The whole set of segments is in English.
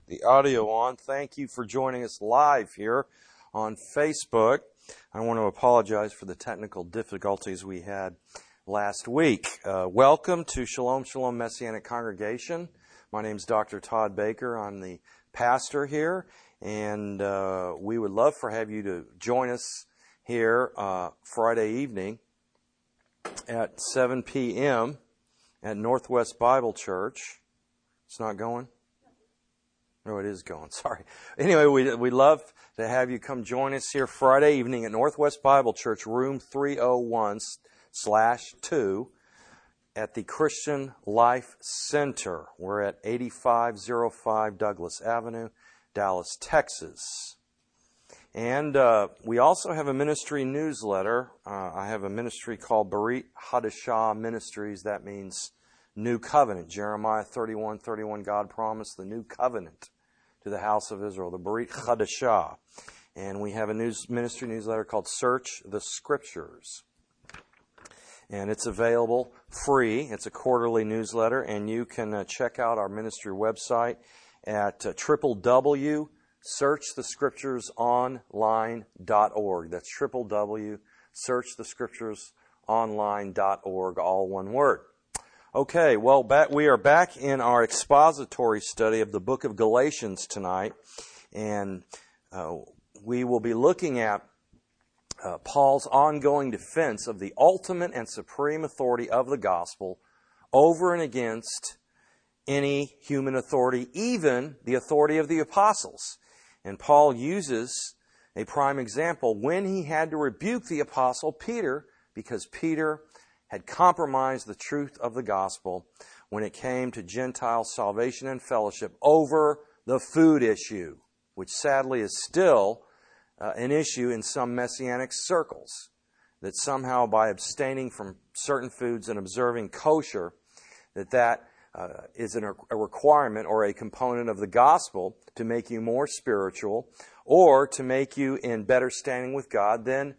the audio on. Thank you for joining us live here on Facebook. I want to apologize for the technical difficulties we had last week. Welcome to Shalom Shalom Messianic Congregation. My name is Dr. Todd Baker. I'm the pastor here, and we would love for have you to join us here Friday evening at 7 p.m. at Northwest Bible Church. It's not going? No, it is going. Sorry. Anyway, we'd love to have you come join us here Friday evening at Northwest Bible Church, room 301/2 at the Christian Life Center. We're at 8505 Douglas Avenue, Dallas, Texas. And we also have a ministry newsletter. I have a ministry called Berit Hadashah Ministries. That means New Covenant. Jeremiah 31:31, God promised the new covenant to the house of Israel, the Berit Hadashah. And we have a ministry newsletter called Search the Scriptures. And it's available free. It's a quarterly newsletter, and you can check out our ministry website at www.searchthescripturesonline.org. That's www.searchthescripturesonline.org, all one word. Okay, well, we are back in our expository study of the book of Galatians tonight, and we will be looking at Paul's ongoing defense of the ultimate and supreme authority of the gospel over and against any human authority, even the authority of the apostles. And Paul uses a prime example when he had to rebuke the apostle Peter, because Peter had compromised the truth of the gospel when it came to Gentile salvation and fellowship over the food issue, which sadly is still an issue in some Messianic circles, that somehow by abstaining from certain foods and observing kosher, that is a requirement or a component of the gospel to make you more spiritual or to make you in better standing with God than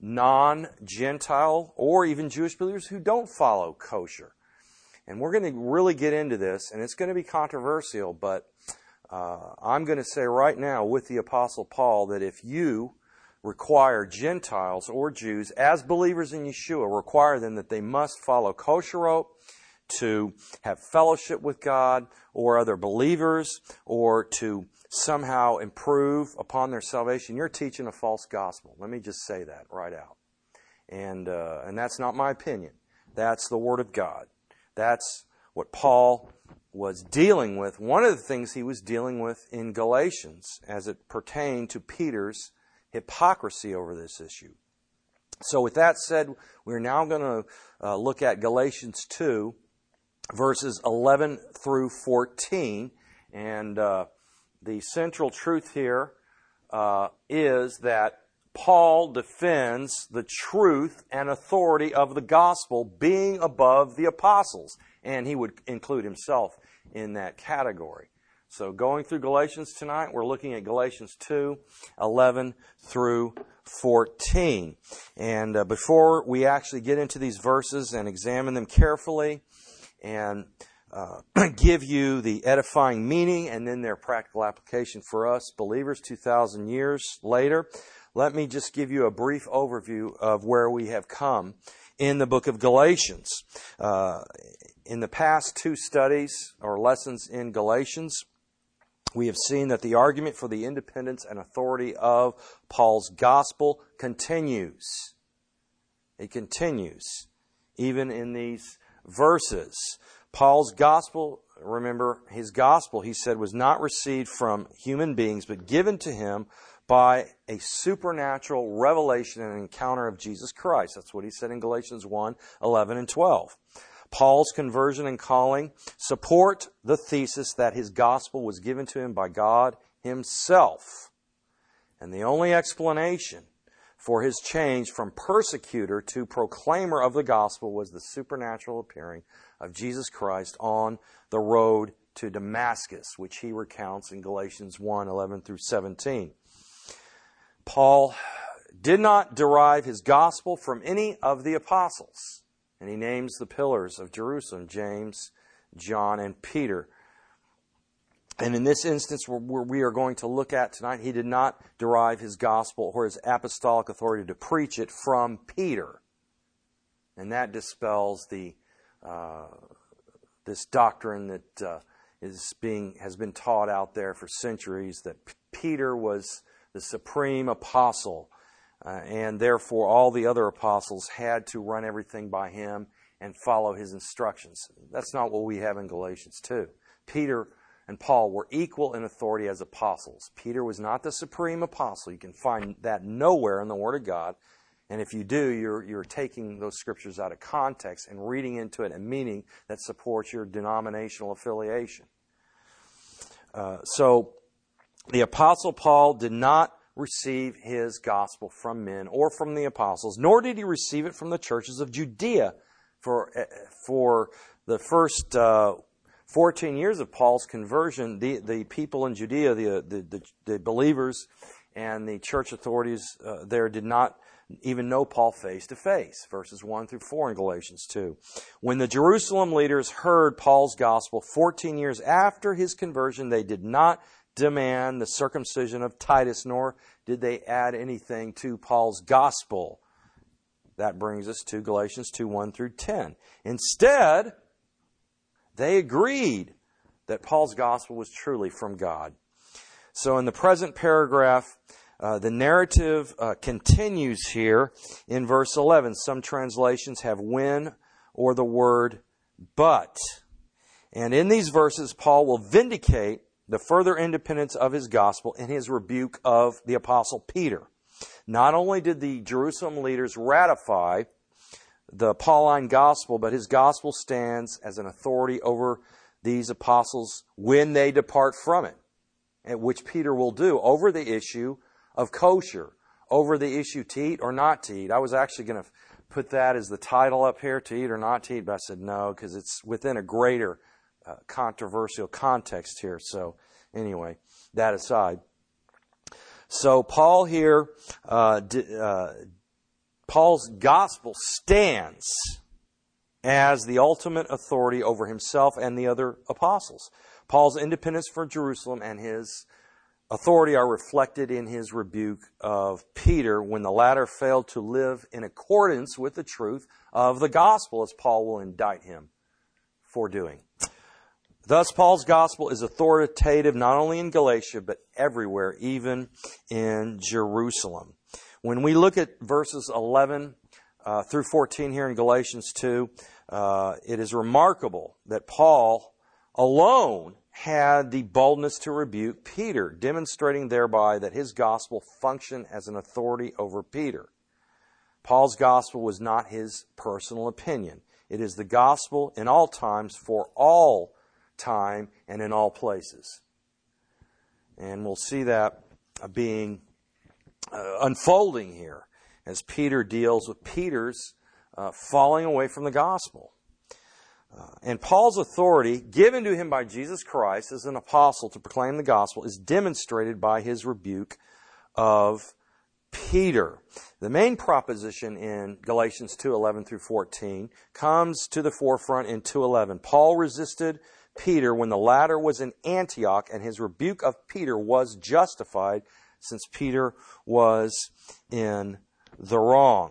non-Gentile or even Jewish believers who don't follow kosher. And we're going to really get into this, and it's going to be controversial, but I'm going to say right now with the Apostle Paul that if you require Gentiles or Jews as believers in Yeshua, require them that they must follow kosher to have fellowship with God or other believers or to somehow improve upon their salvation, you're teaching a false gospel. Let me just say that right out. And that's not my opinion. That's the Word of God. That's what Paul was dealing with. One of the things he was dealing with in Galatians as it pertained to Peter's hypocrisy over this issue. So with that said, we're now going to look at Galatians 2, verses 11 through 14. And the central truth here is that Paul defends the truth and authority of the gospel being above the apostles. And he would include himself in that category. So going through Galatians tonight, we're looking at Galatians 2, 11 through 14. And before we actually get into these verses and examine them carefully and give you the edifying meaning and then their practical application for us believers 2,000 years later, let me just give you a brief overview of where we have come in the book of Galatians. In the past two studies or lessons in Galatians, we have seen that the argument for the independence and authority of Paul's gospel continues. It continues even in these verses. Paul's gospel, remember, his gospel, he said, was not received from human beings, but given to him by a supernatural revelation and encounter of Jesus Christ. That's what he said in Galatians 1, 11 and 12. Paul's conversion and calling support the thesis that his gospel was given to him by God himself. And the only explanation for his change from persecutor to proclaimer of the gospel was the supernatural appearing of Jesus Christ on the road to Damascus, which he recounts in Galatians 1, 11 through 17. Paul did not derive his gospel from any of the apostles. And he names the pillars of Jerusalem, James, John, and Peter. And in this instance where we are going to look at tonight, he did not derive his gospel or his apostolic authority to preach it from Peter. And that dispels this doctrine that has been taught out there for centuries, that Peter was the supreme apostle, and therefore all the other apostles had to run everything by him and follow his instructions. That's not what we have in Galatians 2. Peter and Paul were equal in authority as apostles. Peter was not the supreme apostle. You can find that nowhere in the Word of God. And if you do, you're taking those scriptures out of context and reading into it a meaning that supports your denominational affiliation. So the Apostle Paul did not receive his gospel from men or from the apostles, nor did he receive it from the churches of Judea. For the first 14 years of Paul's conversion, the people in Judea, the believers and the church authorities there did not even know Paul face to face. Verses 1 through 4 in Galatians 2. When the Jerusalem leaders heard Paul's gospel 14 years after his conversion, they did not demand the circumcision of Titus, nor did they add anything to Paul's gospel. That brings us to Galatians 2, 1 through 10. Instead, they agreed that Paul's gospel was truly from God. So in the present paragraph, the narrative continues here in verse 11. Some translations have when or the word but. And in these verses, Paul will vindicate the further independence of his gospel in his rebuke of the Apostle Peter. Not only did the Jerusalem leaders ratify the Pauline gospel, but his gospel stands as an authority over these apostles when they depart from it, which Peter will do over the issue of kosher, over the issue to eat or not to eat. I was actually going to put that as the title up here, to eat or not to eat, but I said no, because it's within a greater controversial context here. So anyway, that aside. So Paul here, Paul's gospel stands as the ultimate authority over himself and the other apostles. Paul's independence for Jerusalem and his authority are reflected in his rebuke of Peter when the latter failed to live in accordance with the truth of the gospel, as Paul will indict him for doing. Thus, Paul's gospel is authoritative not only in Galatia, but everywhere, even in Jerusalem. When we look at verses 11 through 14 here in Galatians 2, it is remarkable that Paul alone had the boldness to rebuke Peter, demonstrating thereby that his gospel functioned as an authority over Peter. Paul's gospel was not his personal opinion. It is the gospel in all times, for all time, and in all places. And we'll see that being unfolding here as Peter deals with Peter's falling away from the gospel. And Paul's authority, given to him by Jesus Christ as an apostle to proclaim the gospel, is demonstrated by his rebuke of Peter. The main proposition in Galatians 2:11 through 14 comes to the forefront in 2:11. Paul resisted Peter when the latter was in Antioch, and his rebuke of Peter was justified since Peter was in the wrong.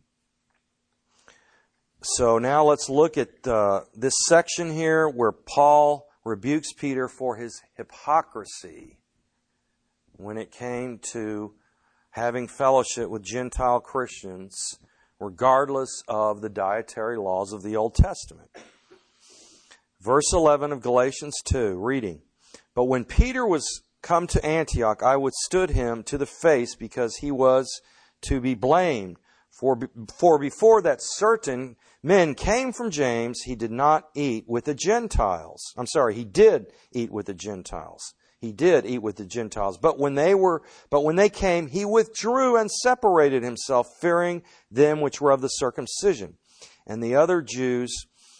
So now let's look at this section here where Paul rebukes Peter for his hypocrisy when it came to having fellowship with Gentile Christians regardless of the dietary laws of the Old Testament. Verse 11 of Galatians 2, reading, "But when Peter was come to Antioch, I withstood him to the face because he was to be blamed. For before that certain men came from James, he did not eat with the Gentiles." He did eat with the Gentiles. He did eat with the Gentiles. But when they came, he withdrew and separated himself, fearing them which were of the circumcision. And the other Jews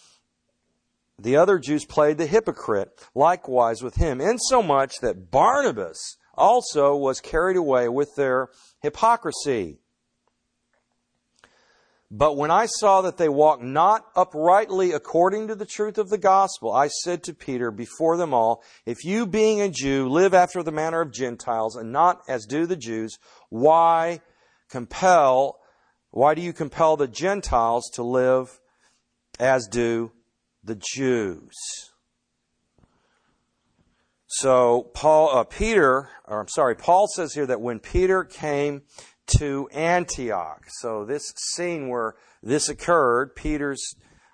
played the hypocrite likewise with him, insomuch that Barnabas also was carried away with their hypocrisy. But when I saw that they walked not uprightly according to the truth of the gospel, I said to Peter before them all, if you being a Jew live after the manner of Gentiles and not as do the Jews, why do you compel the Gentiles to live as do the Jews? So Paul says here that when Peter came to Antioch, so this scene where this occurred, Peter's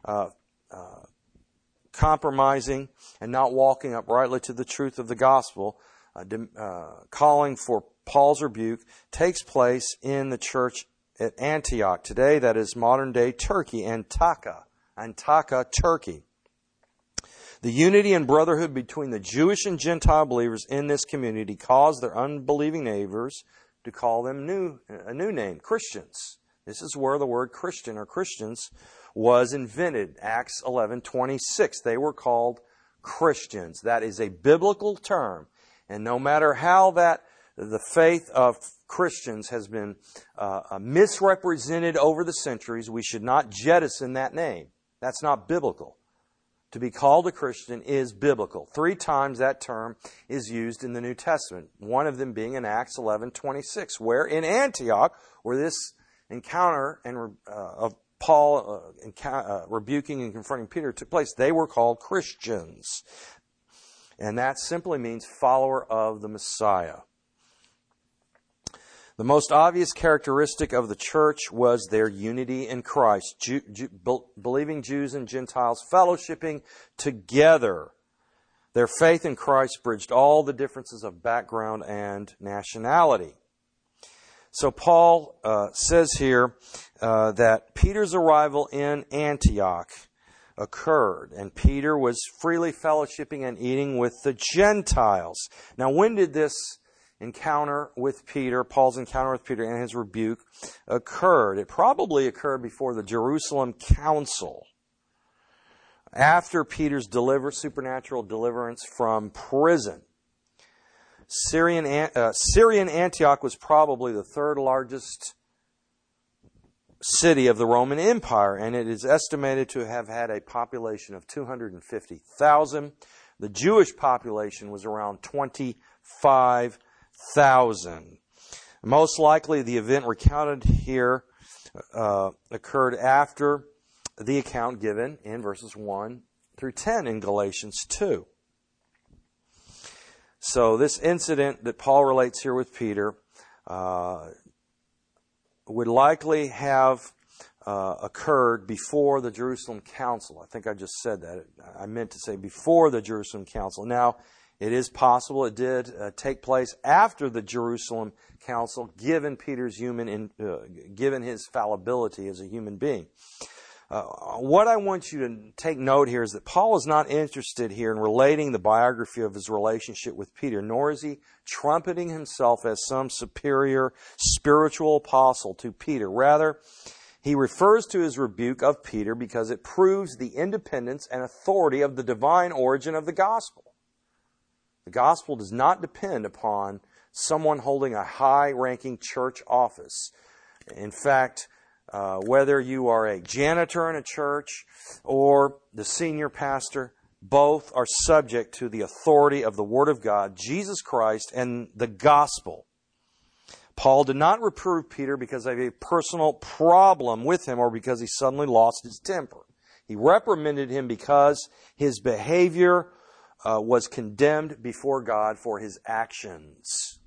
compromising and not walking uprightly to the truth of the gospel, calling for Paul's rebuke, takes place in the church at Antioch. Today, that is modern-day Turkey, Antakya, Turkey. The unity and brotherhood between the Jewish and Gentile believers in this community caused their unbelieving neighbors to call them a new name, Christians. This is where the word Christian or Christians was invented. Acts 11:26. They were called Christians. That is a biblical term. And no matter how the faith of Christians has been misrepresented over the centuries, we should not jettison that name. That's not biblical. To be called a Christian is biblical. 3 times that term is used in the New Testament. One of them being in Acts 11:26, where in Antioch, where this encounter of Paul rebuking and confronting Peter took place, they were called Christians. And that simply means follower of the Messiah. The most obvious characteristic of the church was their unity in Christ. Believing Jews and Gentiles fellowshipping together. Their faith in Christ bridged all the differences of background and nationality. So Paul says here that Peter's arrival in Antioch occurred, and Peter was freely fellowshipping and eating with the Gentiles. Now, when did this encounter with Peter, Paul's encounter with Peter and his rebuke occurred? It probably occurred before the Jerusalem Council. After Peter's supernatural deliverance from prison. Syrian Antioch was probably the 3rd largest city of the Roman Empire, and it is estimated to have had a population of 250,000. The Jewish population was around 25,000. Most likely the event recounted here occurred after the account given in verses 1 through 10 in Galatians 2. So this incident that Paul relates here with Peter would likely have occurred before the Jerusalem Council. I think I just said that. I meant to say before the Jerusalem Council. Now, it is possible it did take place after the Jerusalem Council, given given his fallibility as a human being. What I want you to take note here is that Paul is not interested here in relating the biography of his relationship with Peter, nor is he trumpeting himself as some superior spiritual apostle to Peter. Rather, he refers to his rebuke of Peter because it proves the independence and authority of the divine origin of the gospel. The gospel does not depend upon someone holding a high-ranking church office. In fact, whether you are a janitor in a church or the senior pastor, both are subject to the authority of the Word of God, Jesus Christ, and the gospel. Paul did not reprove Peter because of a personal problem with him or because he suddenly lost his temper. He reprimanded him because his behavior was condemned before God for his actions.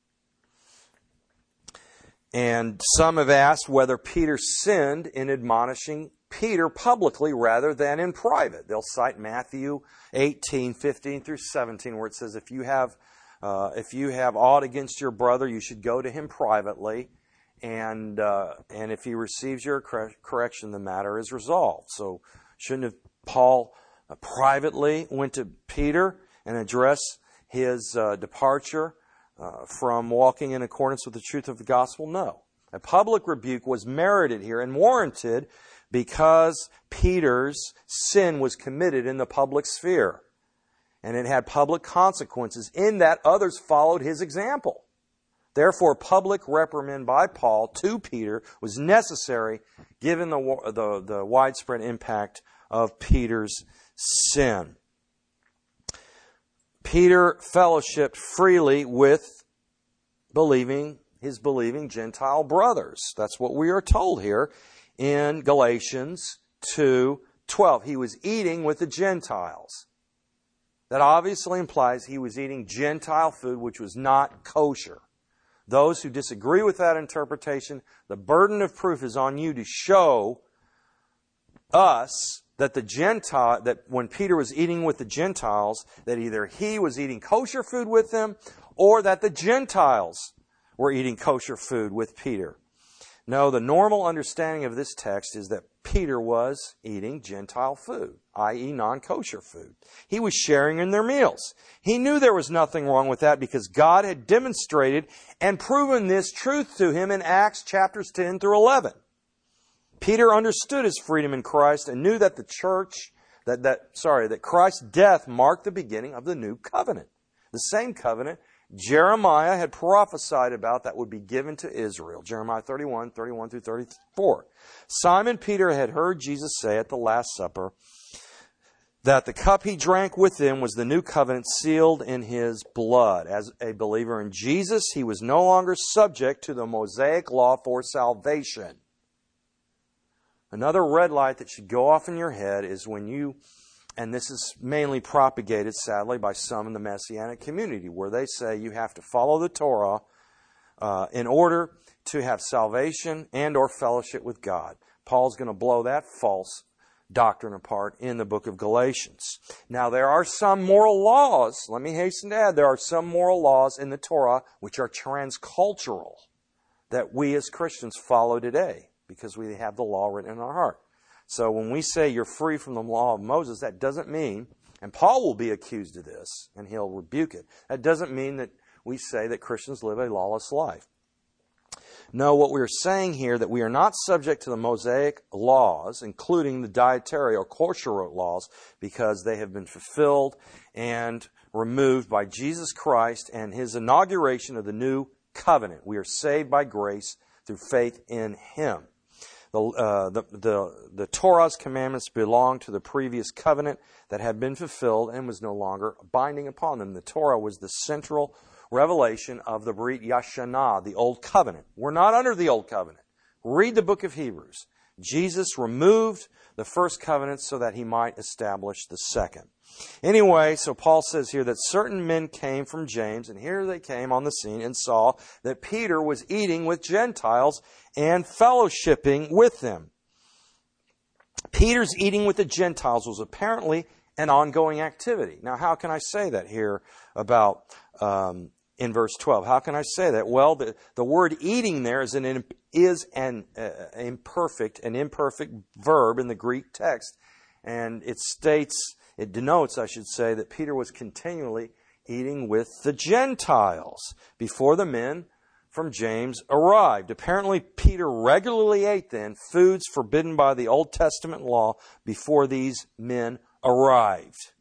And some have asked whether Peter sinned in admonishing Peter publicly rather than in private. They'll cite Matthew 18:15 through 17, where it says, if you have aught against your brother, you should go to him privately, and if he receives your correction, the matter is resolved. So shouldn't have Paul privately went to Peter and addressed his departure from walking in accordance with the truth of the gospel? No. A public rebuke was merited here and warranted because Peter's sin was committed in the public sphere. And it had public consequences in that others followed his example. Therefore, public reprimand by Paul to Peter was necessary given the widespread impact of Peter's sin. Peter fellowshiped freely with his believing Gentile brothers. That's what we are told here in Galatians 2:12. He was eating with the Gentiles. That obviously implies he was eating Gentile food, which was not kosher. Those who disagree with that interpretation, the burden of proof is on you to show us that that when Peter was eating with the Gentiles, that either he was eating kosher food with them, or that the Gentiles were eating kosher food with Peter. No, the normal understanding of this text is that Peter was eating Gentile food, i.e. non-kosher food. He was sharing in their meals. He knew there was nothing wrong with that because God had demonstrated and proven this truth to him in Acts chapters 10 through 11. Peter understood his freedom in Christ and knew that that Christ's death marked the beginning of the new covenant. The same covenant Jeremiah had prophesied about that would be given to Israel. Jeremiah 31 through 34. Simon Peter had heard Jesus say at the Last Supper that the cup he drank with him was the new covenant sealed in his blood. As a believer in Jesus, he was no longer subject to the Mosaic law for salvation. Another red light that should go off in your head is when you, and this is mainly propagated, sadly, by some in the Messianic community, where they say you have to follow the Torah in order to have salvation and or fellowship with God. Paul's going to blow that false doctrine apart in the book of Galatians. Now, there are some moral laws, let me hasten to add, there are some moral laws in the Torah which are transcultural that we as Christians follow today because we have the law written in our heart. So when we say you're free from the law of Moses, that doesn't mean, and Paul will be accused of this, and he'll rebuke it, that doesn't mean that we say that Christians live a lawless life. No, what we're saying here, that we are not subject to the Mosaic laws, including the dietary or kosherot laws, because they have been fulfilled and removed by Jesus Christ and His inauguration of the new covenant. We are saved by grace through faith in Him. The Torah's commandments belong to the previous covenant that had been fulfilled and was no longer binding upon them. The Torah was the central revelation of the Brit Yashanah, the Old Covenant. We're not under the Old Covenant. Read the book of Hebrews. Jesus removed the first covenant so that He might establish the second. Anyway, so Paul says here that certain men came from James, and here they came on the scene and saw that Peter was eating with Gentiles and fellowshipping with them. Peter's eating with the Gentiles was apparently an ongoing activity. Now, how can I say that here about in verse 12? How can I say that? Well, the word eating there is an imperfect verb in the Greek text, and it denotes, I should say, that Peter was continually eating with the Gentiles before the men from James arrived. Apparently, Peter regularly ate then foods forbidden by the Old Testament law before these men arrived.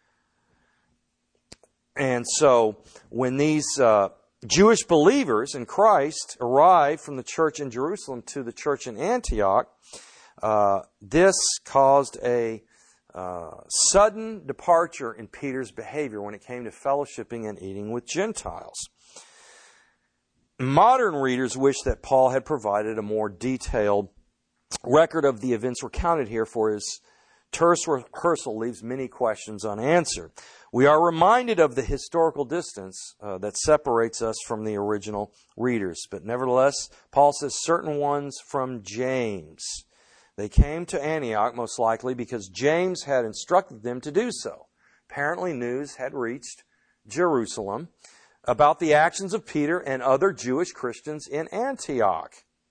And so, when these Jewish believers in Christ arrived from the church in Jerusalem to the church in Antioch, this caused a sudden departure in Peter's behavior when it came to fellowshipping and eating with Gentiles. Modern readers wish that Paul had provided a more detailed record of the events recounted here, for his terse rehearsal leaves many questions unanswered. We are reminded of the historical distance that separates us from the original readers. But nevertheless, Paul says certain ones from James. They came to Antioch most likely because James had instructed them to do so. Apparently news had reached Jerusalem about the actions of Peter and other Jewish Christians in Antioch.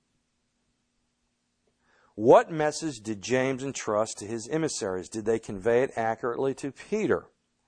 What message did James entrust to his emissaries? Did they convey it accurately to Peter?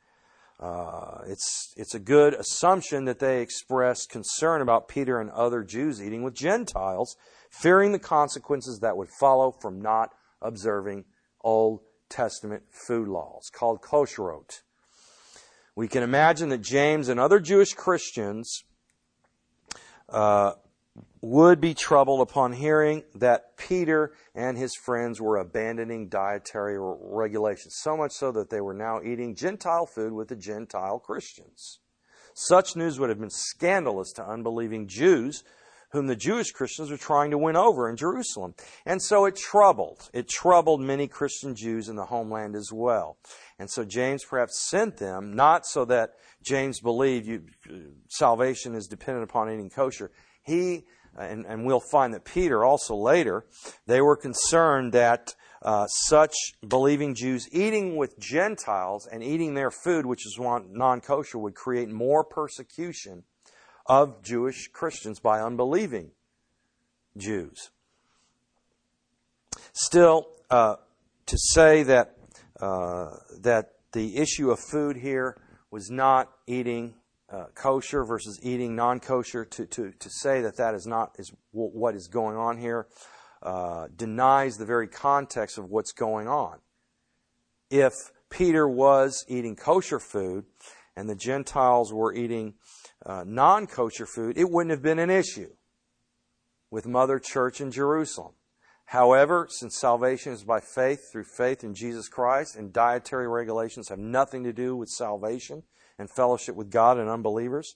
It's a good assumption that they expressed concern about Peter and other Jews eating with Gentiles, fearing the consequences that would follow from not observing Old Testament food laws, called kosherot. We can imagine that James and other Jewish Christians would be troubled upon hearing that Peter and his friends were abandoning dietary regulations, so much so that they were now eating Gentile food with the Gentile Christians. Such news would have been scandalous to unbelieving Jews, whom the Jewish Christians were trying to win over in Jerusalem. And so it troubled many Christian Jews in the homeland as well. And so James perhaps sent them, not so that James believed salvation is dependent upon eating kosher. And we'll find that Peter also later, they were concerned that such believing Jews eating with Gentiles and eating their food, which is non-kosher, would create more persecution of Jewish Christians by unbelieving Jews. Still, to say that the issue of food here was not eating kosher versus eating non-kosher, to say that is what is going on here, denies the very context of what's going on. If Peter was eating kosher food and the Gentiles were eating non-kosher food, it wouldn't have been an issue with Mother Church in Jerusalem. However, since salvation is by faith, through faith in Jesus Christ, and dietary regulations have nothing to do with salvation and fellowship with God and unbelievers,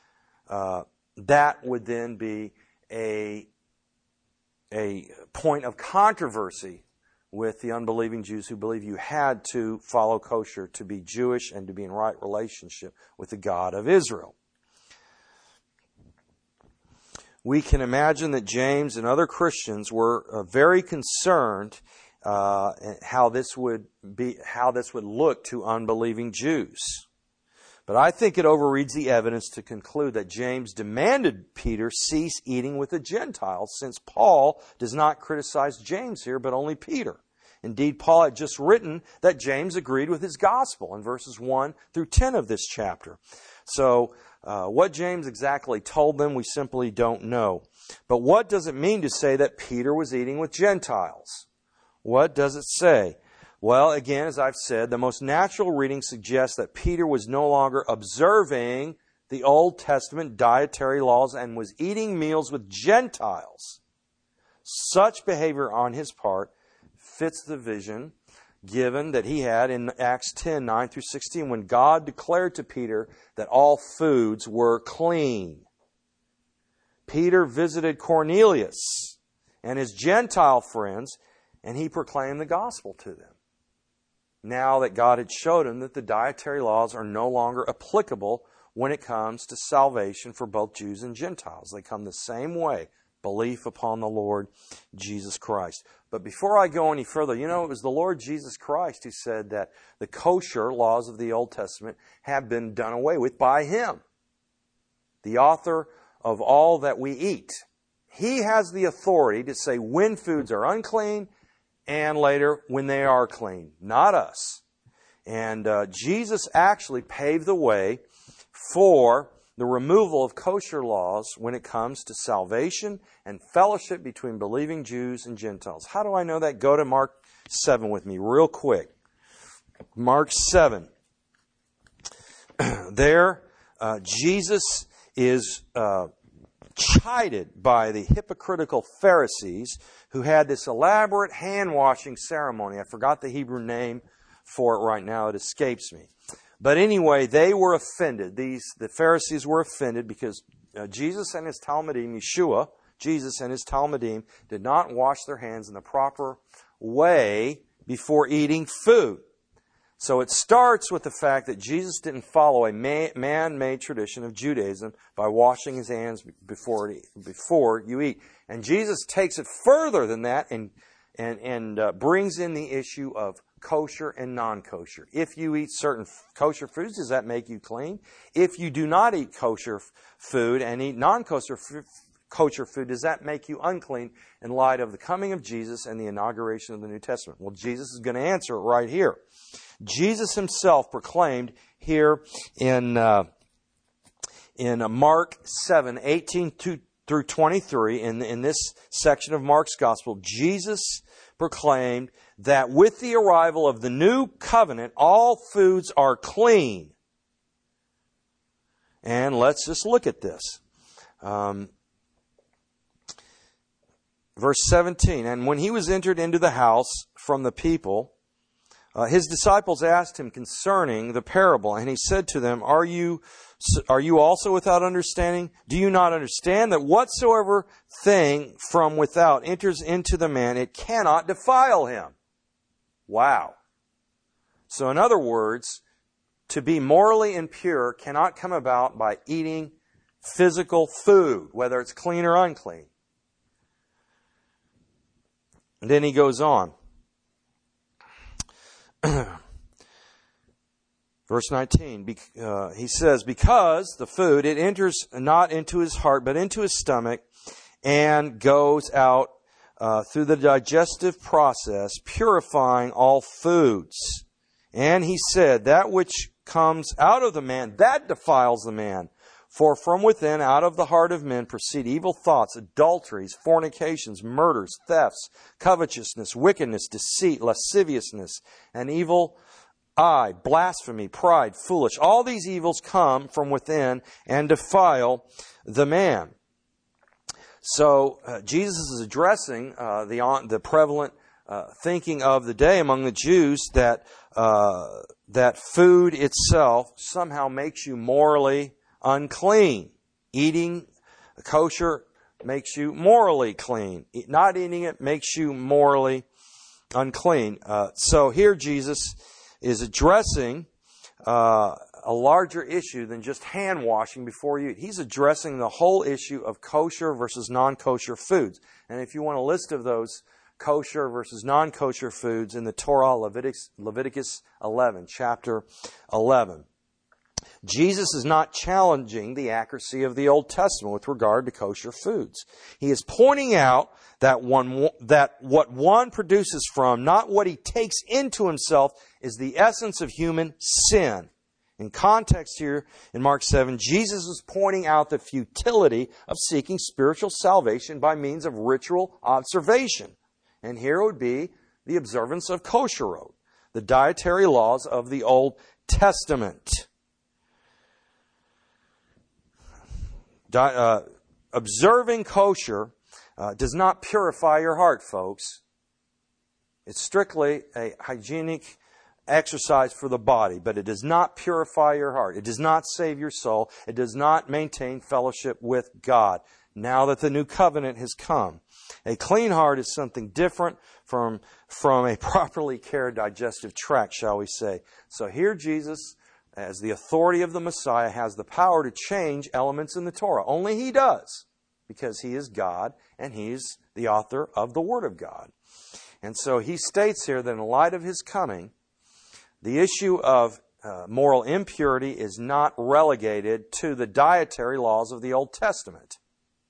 that would then be a point of controversy with the unbelieving Jews who believe you had to follow kosher to be Jewish and to be in right relationship with the God of Israel. We can imagine that James and other Christians were very concerned how this would look to unbelieving Jews. But I think it overreads the evidence to conclude that James demanded Peter cease eating with the Gentiles, since Paul does not criticize James here, but only Peter. Indeed, Paul had just written that James agreed with his gospel in verses 1 through 10 of this chapter. So, what James exactly told them, we simply don't know. But what does it mean to say that Peter was eating with Gentiles? What does it say? Well, again, as I've said, the most natural reading suggests that Peter was no longer observing the Old Testament dietary laws and was eating meals with Gentiles. Such behavior on his part fits the vision given that he had in Acts 10, 9 through 16, when God declared to Peter that all foods were clean. Peter visited Cornelius and his Gentile friends, and he proclaimed the gospel to them. Now that God had showed him that the dietary laws are no longer applicable when it comes to salvation for both Jews and Gentiles. They come the same way, belief upon the Lord Jesus Christ. But before I go any further, it was the Lord Jesus Christ who said that the kosher laws of the Old Testament have been done away with by Him, the author of all that we eat. He has the authority to say when foods are unclean and later when they are clean, not us. And Jesus actually paved the way for the removal of kosher laws when it comes to salvation and fellowship between believing Jews and Gentiles. How do I know that? Go to Mark 7 with me real quick. Mark 7. There, Jesus is chided by the hypocritical Pharisees who had this elaborate hand-washing ceremony. I forgot the Hebrew name for it right now. It escapes me. But anyway, they were offended. The Pharisees were offended because Jesus and his Talmudim, Yeshua, Jesus and his Talmudim, did not wash their hands in the proper way before eating food. So it starts with the fact that Jesus didn't follow a man-made tradition of Judaism by washing his hands before you eat. And Jesus takes it further than that and brings in the issue of kosher and non-kosher. If you eat certain kosher foods, does that make you clean? If you do not eat kosher food and eat non-kosher food, does that make you unclean in light of the coming of Jesus and the inauguration of the New Testament? Well, Jesus is going to answer it right here. Jesus himself proclaimed here in Mark 7, 18 through 23, in this section of Mark's Gospel, Jesus proclaimed that with the arrival of the new covenant, all foods are clean. And let's just look at this. Verse 17, and when he was entered into the house from the people, his disciples asked him concerning the parable, and he said to them, Are you also without understanding? Do you not understand that whatsoever thing from without enters into the man, it cannot defile him? Wow. So in other words, to be morally impure cannot come about by eating physical food, whether it's clean or unclean. And then he goes on. Verse 19, he says, because the food, it enters not into his heart, but into his stomach, and goes out through the digestive process, purifying all foods. And he said, that which comes out of the man, that defiles the man. For from within, out of the heart of men, proceed evil thoughts, adulteries, fornications, murders, thefts, covetousness, wickedness, deceit, lasciviousness, and evil eye, blasphemy, pride, foolish. All these evils come from within and defile the man. So Jesus is addressing the prevalent thinking of the day among the Jews that food itself somehow makes you morally unclean. Eating kosher makes you morally clean. Not eating it makes you morally unclean. So here Jesus is addressing a larger issue than just hand washing before you eat. He's addressing the whole issue of kosher versus non-kosher foods. And if you want a list of those kosher versus non-kosher foods in the Torah, Leviticus 11, chapter 11. Jesus is not challenging the accuracy of the Old Testament with regard to kosher foods. He is pointing out that what one produces from, not what he takes into himself, is the essence of human sin. In context here, in Mark 7, Jesus is pointing out the futility of seeking spiritual salvation by means of ritual observation. And here would be the observance of kosherot, the dietary laws of the Old Testament. Observing kosher does not purify your heart, folks. It's strictly a hygienic exercise for the body, but it does not purify your heart. It does not save your soul. It does not maintain fellowship with God now that the new covenant has come. A clean heart is something different from a properly cared digestive tract, shall we say. So here Jesus, as the authority of the Messiah, has the power to change elements in the Torah. Only He does, because He is God and He's the author of the Word of God. And so He states here that in light of His coming, the issue of moral impurity is not relegated to the dietary laws of the Old Testament.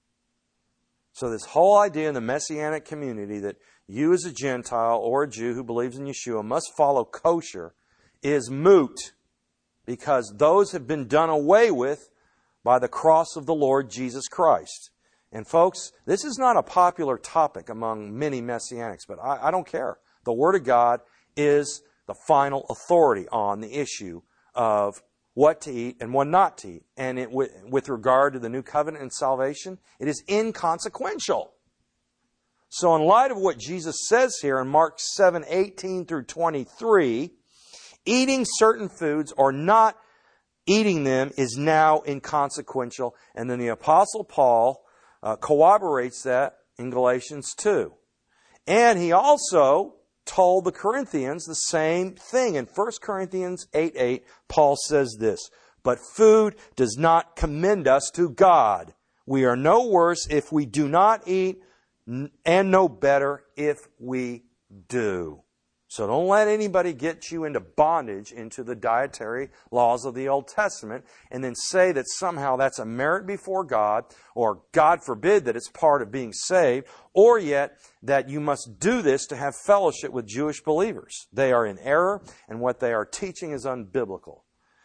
So this whole idea in the Messianic community that you as a Gentile or a Jew who believes in Yeshua must follow kosher is moot, because those have been done away with by the cross of the Lord Jesus Christ. And folks, this is not a popular topic among many Messianics, but I don't care. The Word of God is the final authority on the issue of what to eat and what not to eat. And with regard to the new covenant and salvation, it is inconsequential. So in light of what Jesus says here in Mark 7:18 through 23, eating certain foods or not eating them is now inconsequential. And then the Apostle Paul corroborates that in Galatians 2. And he also told the Corinthians the same thing. In 1 Corinthians 8:8, Paul says this, "But food does not commend us to God. We are no worse if we do not eat, and no better if we do." So don't let anybody get you into bondage into the dietary laws of the Old Testament and then say that somehow that's a merit before God, or God forbid that it's part of being saved, or yet that you must do this to have fellowship with Jewish believers. They are in error, and what they are teaching is unbiblical.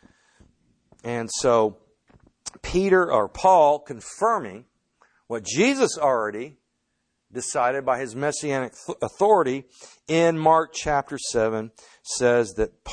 And so Paul confirming what Jesus already decided by His Messianic authority in Mark chapter 7, says that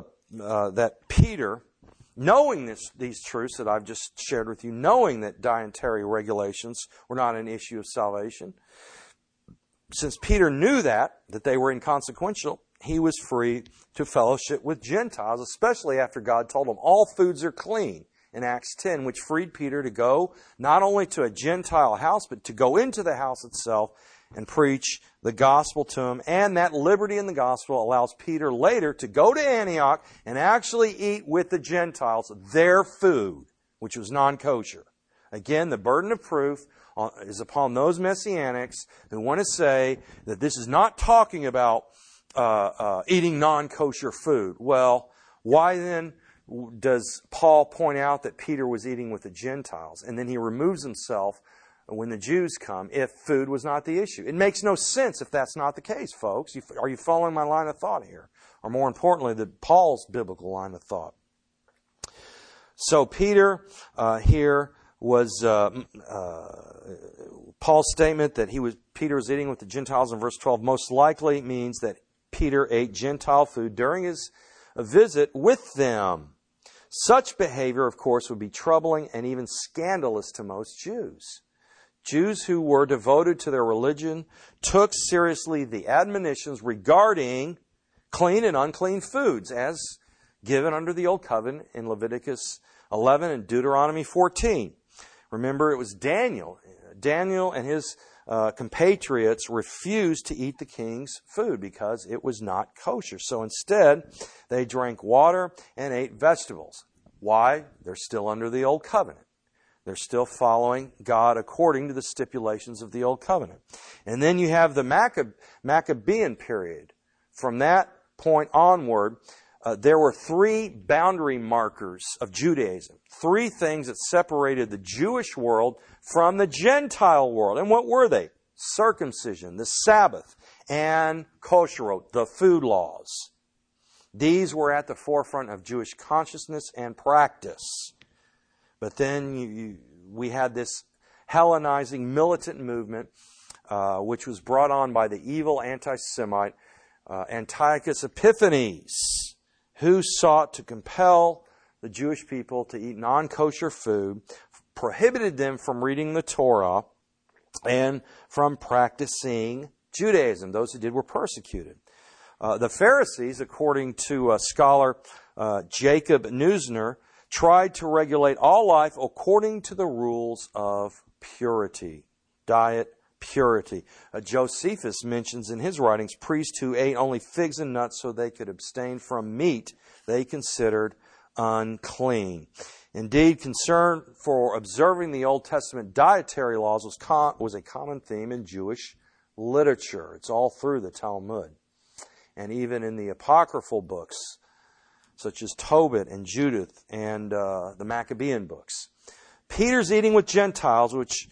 Peter, knowing these truths that I've just shared with you, knowing that dietary regulations were not an issue of salvation, since Peter knew that they were inconsequential, he was free to fellowship with Gentiles, especially after God told him all foods are clean in Acts 10, which freed Peter to go not only to a Gentile house, but to go into the house itself and preach the gospel to them. And that liberty in the gospel allows Peter later to go to Antioch and actually eat with the Gentiles their food, which was non-kosher. Again, the burden of proof is upon those Messianics who want to say that this is not talking about eating non-kosher food. Well, why then does Paul point out that Peter was eating with the Gentiles? And then he removes himself when the Jews come if food was not the issue. It makes no sense if that's not the case, folks. Are you following my line of thought here? Or more importantly, Paul's biblical line of thought. So Peter here was Paul's statement that Peter was eating with the Gentiles in verse 12 most likely means that Peter ate Gentile food during his visit with them. Such behavior, of course, would be troubling and even scandalous to most Jews. Jews who were devoted to their religion took seriously the admonitions regarding clean and unclean foods as given under the Old Covenant in Leviticus 11 and Deuteronomy 14. Remember, it was Daniel. Daniel and his compatriots refused to eat the king's food because it was not kosher. So instead, they drank water and ate vegetables. Why? They're still under the Old Covenant. They're still following God according to the stipulations of the Old Covenant. And then you have the Maccabean period. From that point onward, there were three boundary markers of Judaism. Three things that separated the Jewish world from the Gentile world. And what were they? Circumcision, the Sabbath, and kosherot, the food laws. These were at the forefront of Jewish consciousness and practice. But then we had this Hellenizing militant movement, which was brought on by the evil anti-Semite Antiochus Epiphanes, who sought to compel the Jewish people to eat non-kosher food, prohibited them from reading the Torah, and from practicing Judaism. Those who did were persecuted. The Pharisees, according to scholar Jacob Neusner, tried to regulate all life according to the rules of purity, diet purity. Josephus mentions in his writings priests who ate only figs and nuts so they could abstain from meat they considered unclean. Indeed, concern for observing the Old Testament dietary laws was a common theme in Jewish literature. It's all through the Talmud. And even in the apocryphal books, such as Tobit and Judith and the Maccabean books. Peter's eating with Gentiles, which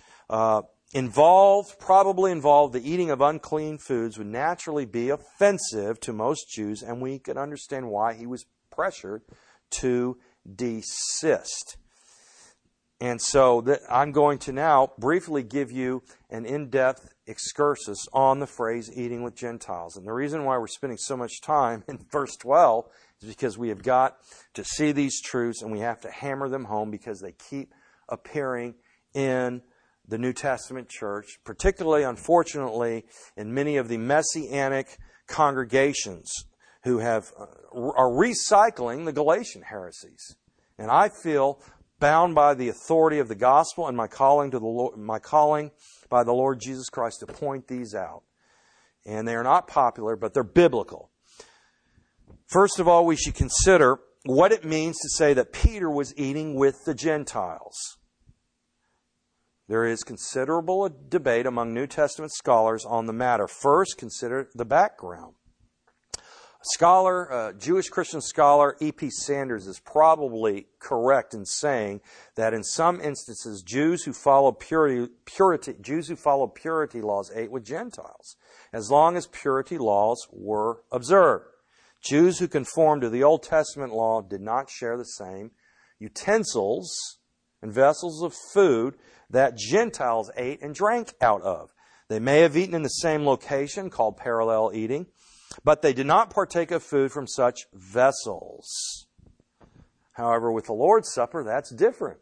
probably involved the eating of unclean foods, would naturally be offensive to most Jews, and we can understand why he was pressured to desist. And so I'm going to now briefly give you an in-depth excursus on the phrase eating with Gentiles. And the reason why we're spending so much time in verse 12 is because we have got to see these truths and we have to hammer them home because they keep appearing in the New Testament church, particularly, unfortunately, in many of the Messianic congregations who are recycling the Galatian heresies. And I feel bound by the authority of the gospel and my calling by the Lord Jesus Christ to point these out. And they are not popular, but they're biblical. First of all, we should consider what it means to say that Peter was eating with the Gentiles. There is considerable debate among New Testament scholars on the matter. First, consider the background. Jewish Christian scholar E.P. Sanders is probably correct in saying that in some instances, Jews who follow purity laws ate with Gentiles, as long as purity laws were observed. Jews who conformed to the Old Testament law did not share the same utensils and vessels of food that Gentiles ate and drank out of. They may have eaten in the same location, called parallel eating, but they did not partake of food from such vessels. However, with the Lord's Supper, that's different.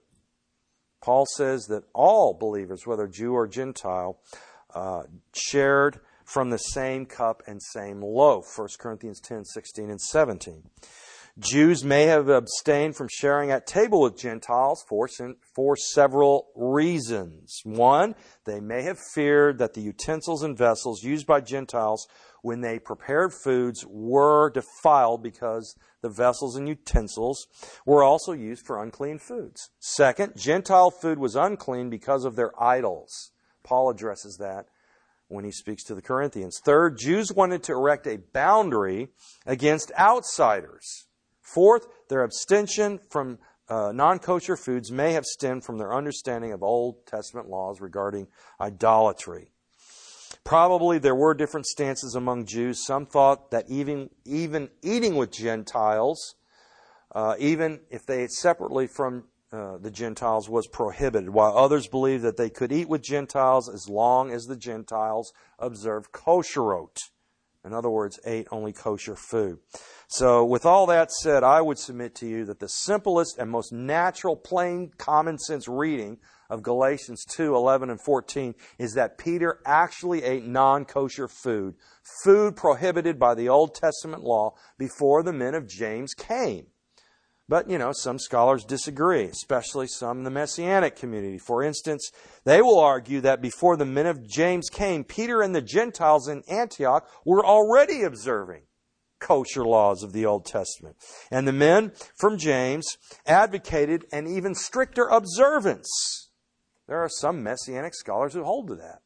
Paul says that all believers, whether Jew or Gentile, shared from the same cup and same loaf. 1 Corinthians 10, 16, and 17. Jews may have abstained from sharing at table with Gentiles for several reasons. One, they may have feared that the utensils and vessels used by Gentiles when they prepared foods were defiled because the vessels and utensils were also used for unclean foods. Second, Gentile food was unclean because of their idols. Paul addresses that when he speaks to the Corinthians. Third, Jews wanted to erect a boundary against outsiders. Fourth, their abstention from non-kosher foods may have stemmed from their understanding of Old Testament laws regarding idolatry. Probably there were different stances among Jews. Some thought that even eating with Gentiles, even if they ate separately from the Gentiles, was prohibited, while others believed that they could eat with Gentiles as long as the Gentiles observed kosherot. In other words, ate only kosher food. So with all that said, I would submit to you that the simplest and most natural, plain, common sense reading of Galatians 2, 11 and 14 is that Peter actually ate non-kosher food, food prohibited by the Old Testament law before the men of James came. But, some scholars disagree, especially some in the Messianic community. For instance, they will argue that before the men of James came, Peter and the Gentiles in Antioch were already observing kosher laws of the Old Testament. And the men from James advocated an even stricter observance. There are some Messianic scholars who hold to that.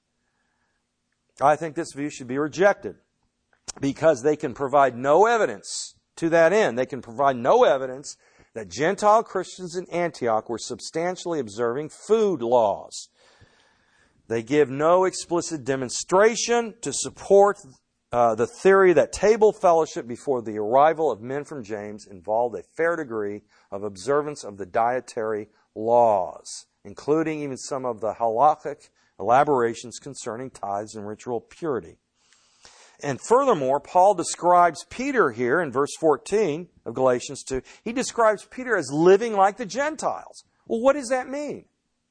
I think this view should be rejected because they can provide no evidence to that end. They can provide no evidence that Gentile Christians in Antioch were substantially observing food laws. They give no explicit demonstration to support the theory that table fellowship before the arrival of men from James involved a fair degree of observance of the dietary laws, including even some of the halakhic elaborations concerning tithes and ritual purity. And furthermore, Paul describes Peter here in verse 14 of Galatians 2. He describes Peter as living like the Gentiles. Well, what does that mean?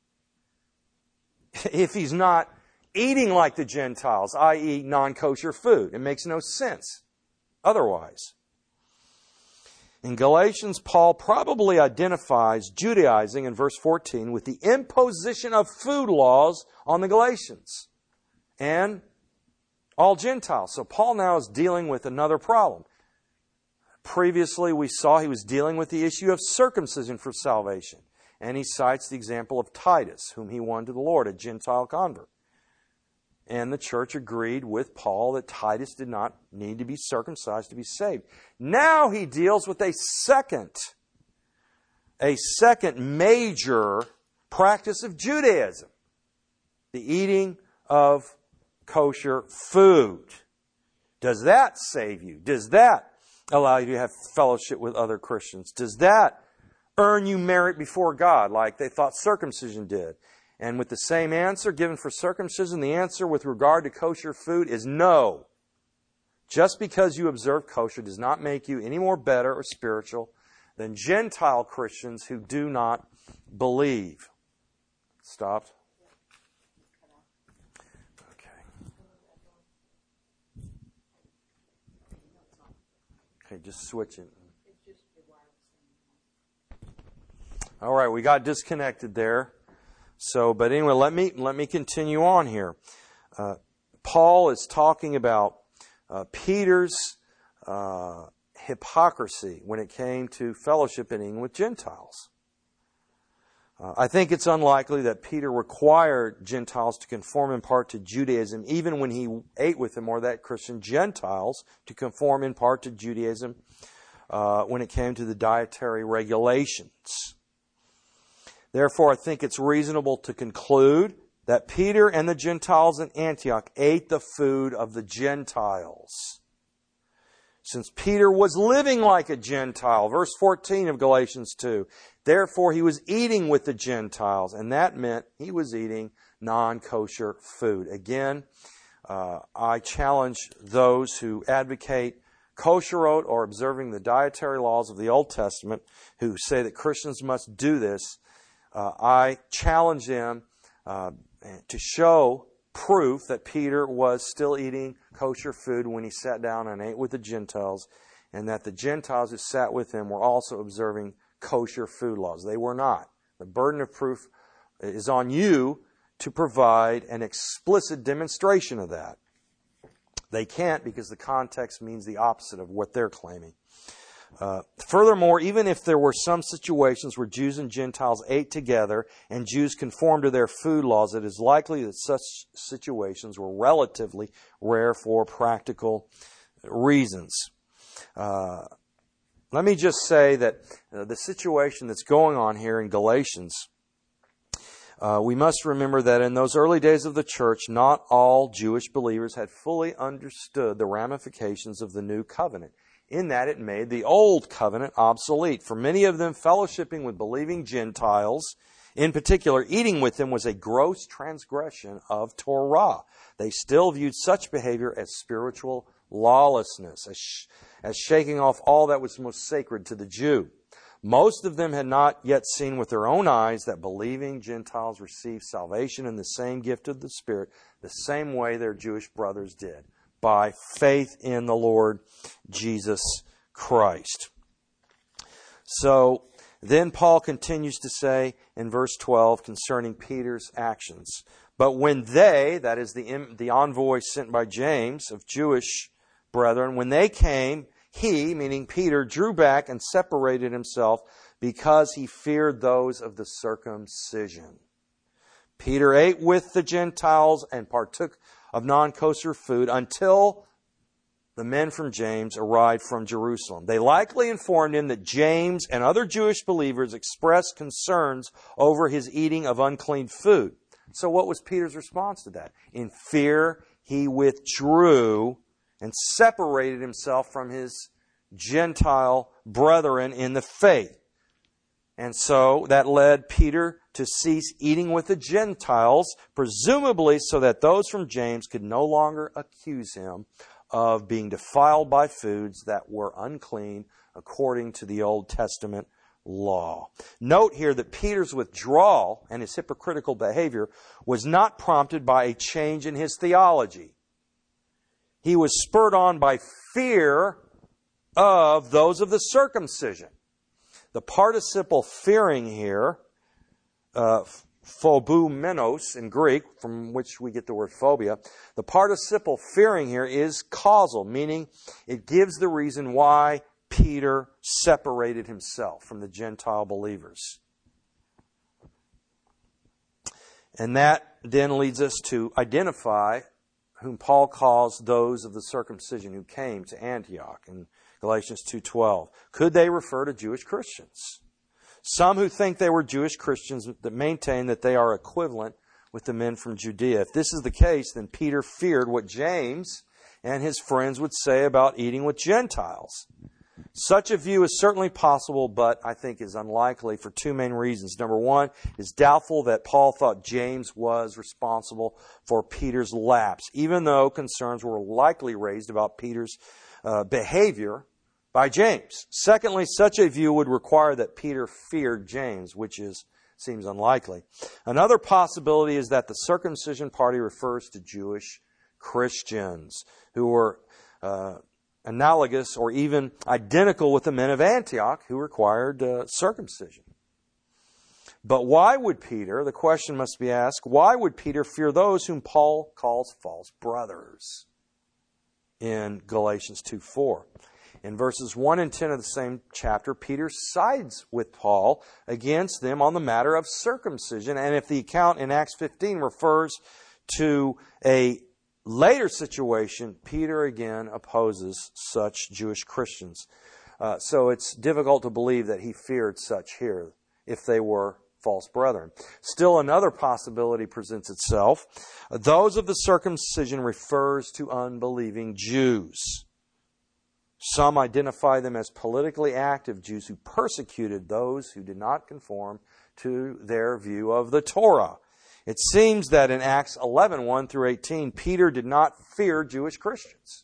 If he's not eating like the Gentiles, i.e. non-kosher food, it makes no sense otherwise. In Galatians, Paul probably identifies Judaizing in verse 14 with the imposition of food laws on the Galatians and all Gentiles. So Paul now is dealing with another problem. Previously, we saw he was dealing with the issue of circumcision for salvation. And he cites the example of Titus, whom he won to the Lord, a Gentile convert. And the church agreed with Paul that Titus did not need to be circumcised to be saved. Now he deals with a second major practice of Judaism, the eating of kosher food. Does that save you? Does that allow you to have fellowship with other Christians? Does that earn you merit before God like they thought circumcision did? And with the same answer given for circumcision, the answer with regard to kosher food is no. Just because you observe kosher does not make you any more better or spiritual than Gentile Christians who do not believe. Stopped? Okay, just switch it. All right, we got disconnected there. So, but anyway, let me continue on here. Paul is talking about Peter's hypocrisy when it came to fellowshipping with Gentiles. I think it's unlikely that Peter required Gentiles to conform in part to Judaism, even when he ate with them, or that Christian Gentiles to conform in part to Judaism when it came to the dietary regulations. Therefore, I think it's reasonable to conclude that Peter and the Gentiles in Antioch ate the food of the Gentiles. Since Peter was living like a Gentile, verse 14 of Galatians 2, therefore he was eating with the Gentiles, and that meant he was eating non-kosher food. Again, I challenge those who advocate kosherot or observing the dietary laws of the Old Testament, who say that Christians must do this. I challenge them to show proof that Peter was still eating kosher food when he sat down and ate with the Gentiles, and that the Gentiles who sat with him were also observing kosher food laws. They were not. The burden of proof is on you to provide an explicit demonstration of that. They can't, because the context means the opposite of what they're claiming. Furthermore, even if there were some situations where Jews and Gentiles ate together and Jews conformed to their food laws, it is likely that such situations were relatively rare for practical reasons. Let me just say that the situation that's going on here in Galatians, we must remember that in those early days of the church, not all Jewish believers had fully understood the ramifications of the new covenant, in that it made the old covenant obsolete. For many of them, fellowshipping with believing Gentiles, in particular, eating with them, was a gross transgression of Torah. They still viewed such behavior as spiritual lawlessness, as shaking off all that was most sacred to the Jew. Most of them had not yet seen with their own eyes that believing Gentiles receive salvation in the same gift of the Spirit, the same way their Jewish brothers did, by faith in the Lord Jesus Christ. So then Paul continues to say in verse 12 concerning Peter's actions, but when they, that is the envoy sent by James of Jewish brethren, when they came, he, meaning Peter, drew back and separated himself because he feared those of the circumcision. Peter ate with the Gentiles and partook of non-kosher food until the men from James arrived from Jerusalem. They likely informed him that James and other Jewish believers expressed concerns over his eating of unclean food. So what was Peter's response to that? In fear, he withdrew and separated himself from his Gentile brethren in the faith. And so that led Peter to cease eating with the Gentiles, presumably so that those from James could no longer accuse him of being defiled by foods that were unclean according to the Old Testament law. Note here that Peter's withdrawal and his hypocritical behavior was not prompted by a change in his theology. He was spurred on by fear of those of the circumcision. The participle fearing here, phoboumenos in Greek, from which we get the word phobia, the participle fearing here is causal, meaning it gives the reason why Peter separated himself from the Gentile believers. And that then leads us to identify whom Paul calls those of the circumcision who came to Antioch in Galatians 2:12. Could they refer to Jewish Christians? Some who think they were Jewish Christians that maintain that they are equivalent with the men from Judea. If this is the case, then Peter feared what James and his friends would say about eating with Gentiles. Such a view is certainly possible, but I think is unlikely for two main reasons. Number one, it's doubtful that Paul thought James was responsible for Peter's lapse, even though concerns were likely raised about Peter's behavior by James. Secondly, such a view would require that Peter feared James, which seems unlikely. Another possibility is that the circumcision party refers to Jewish Christians who were analogous or even identical with the men of Antioch who required circumcision. But why would Peter, the question must be asked, why would Peter fear those whom Paul calls false brothers in Galatians 2:4? In verses 1 and 10 of the same chapter, Peter sides with Paul against them on the matter of circumcision. And if the account in Acts 15 refers to a later situation, Peter again opposes such Jewish Christians. So it's difficult to believe that he feared such here if they were false brethren. Still another possibility presents itself. Those of the circumcision refers to unbelieving Jews. Some identify them as politically active Jews who persecuted those who did not conform to their view of the Torah. It seems that in Acts 11, 1 through 18, Peter did not fear Jewish Christians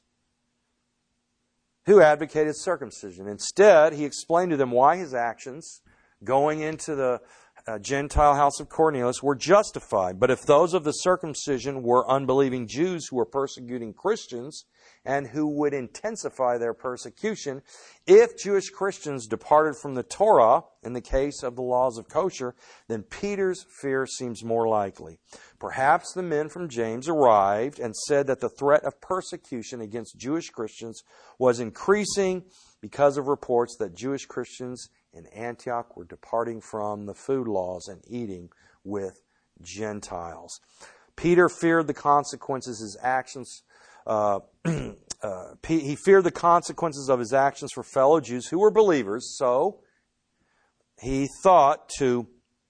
who advocated circumcision. Instead, he explained to them why his actions going into the Gentile house of Cornelius were justified. But if those of the circumcision were unbelieving Jews who were persecuting Christians and who would intensify their persecution, if Jewish Christians departed from the Torah, in the case of the laws of kosher, then Peter's fear seems more likely. Perhaps the men from James arrived and said that the threat of persecution against Jewish Christians was increasing because of reports that Jewish Christians in Antioch were departing from the food laws and eating with Gentiles. Peter feared the consequences his actions. He feared the consequences of his actions for fellow Jews who were believers. So he thought to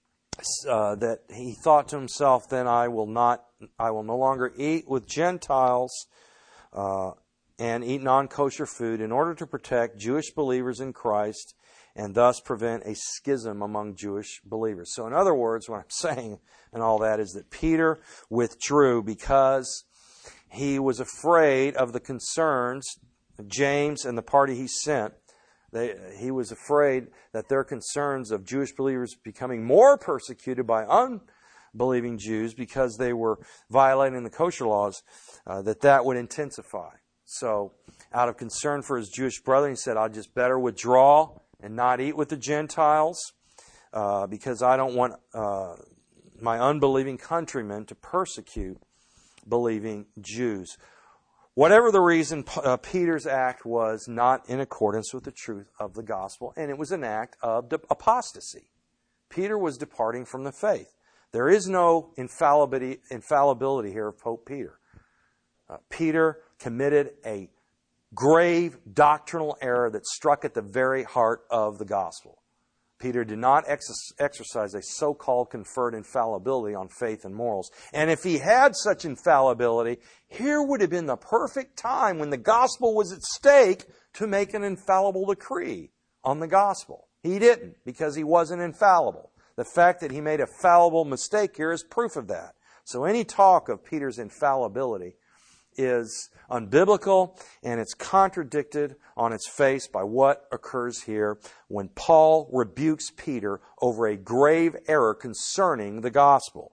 himself, "Then I will no longer eat with Gentiles and eat non-kosher food in order to protect Jewish believers in Christ and thus prevent a schism among Jewish believers." So in other words, what I'm saying and all that is that Peter withdrew because he was afraid of the concerns, James and the party he sent. He was afraid that their concerns of Jewish believers becoming more persecuted by unbelieving Jews because they were violating the kosher laws, that would intensify. So out of concern for his Jewish brother, he said, "I'll just better withdraw and not eat with the Gentiles because I don't want my unbelieving countrymen to persecute believing Jews." Whatever the reason, Peter's act was not in accordance with the truth of the gospel, and it was an act of apostasy. Peter was departing from the faith. There is no infallibility here of Pope Peter. Peter committed a grave doctrinal error that struck at the very heart of the gospel. Peter did not exercise a so-called conferred infallibility on faith and morals. And if he had such infallibility, here would have been the perfect time when the gospel was at stake to make an infallible decree on the gospel. He didn't, because he wasn't infallible. The fact that he made a fallible mistake here is proof of that. So any talk of Peter's infallibility is unbiblical, and it's contradicted on its face by what occurs here when Paul rebukes Peter over a grave error concerning the gospel.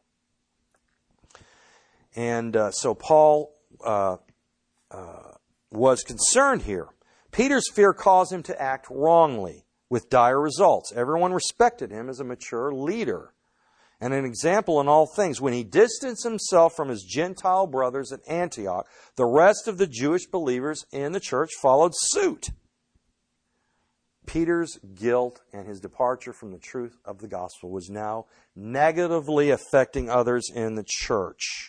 And so Paul was concerned here. Peter's fear caused him to act wrongly with dire results. Everyone respected him as a mature leader and an example in all things. When he distanced himself from his Gentile brothers at Antioch, the rest of the Jewish believers in the church followed suit. Peter's guilt and his departure from the truth of the gospel was now negatively affecting others in the church.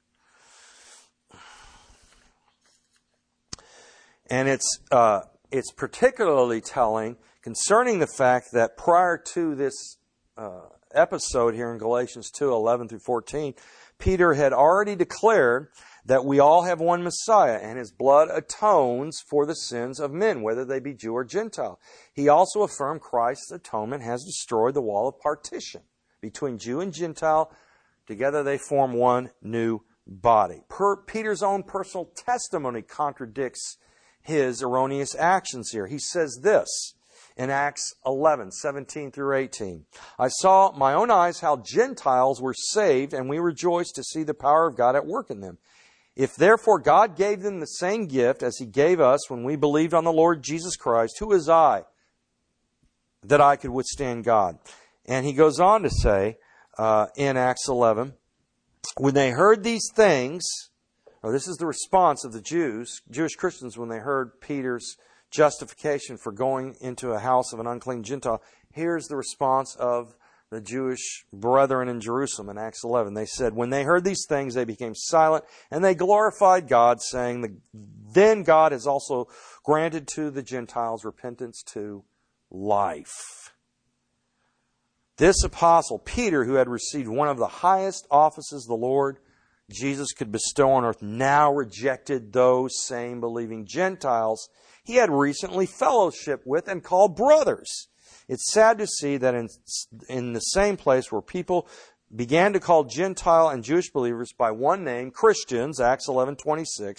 And it's particularly telling concerning the fact that prior to this episode here in Galatians 2:11 through 14, Peter had already declared that we all have one Messiah, and his blood atones for the sins of men, whether they be Jew or Gentile. He also affirmed Christ's atonement has destroyed the wall of partition between Jew and Gentile. Together they form one new body. Peter's own personal testimony contradicts his erroneous actions here. He says this in Acts 11:17 through 18. "I saw my own eyes how Gentiles were saved, and we rejoiced to see the power of God at work in them. If therefore God gave them the same gift as He gave us when we believed on the Lord Jesus Christ, who is I that I could withstand God?" And he goes on to say in Acts 11, when they heard these things, this is the response of the Jewish Christians when they heard Peter's justification for going into a house of an unclean Gentile. Here's the response of the Jewish brethren in Jerusalem in Acts 11. They said, when they heard these things, they became silent, and they glorified God, saying, "Then God has also granted to the Gentiles repentance to life." This apostle, Peter, who had received one of the highest offices the Lord Jesus could bestow on earth, now rejected those same believing Gentiles he had recently fellowshiped with and called brothers. It's sad to see that in the same place where people began to call Gentile and Jewish believers by one name, Christians, Acts 11:26,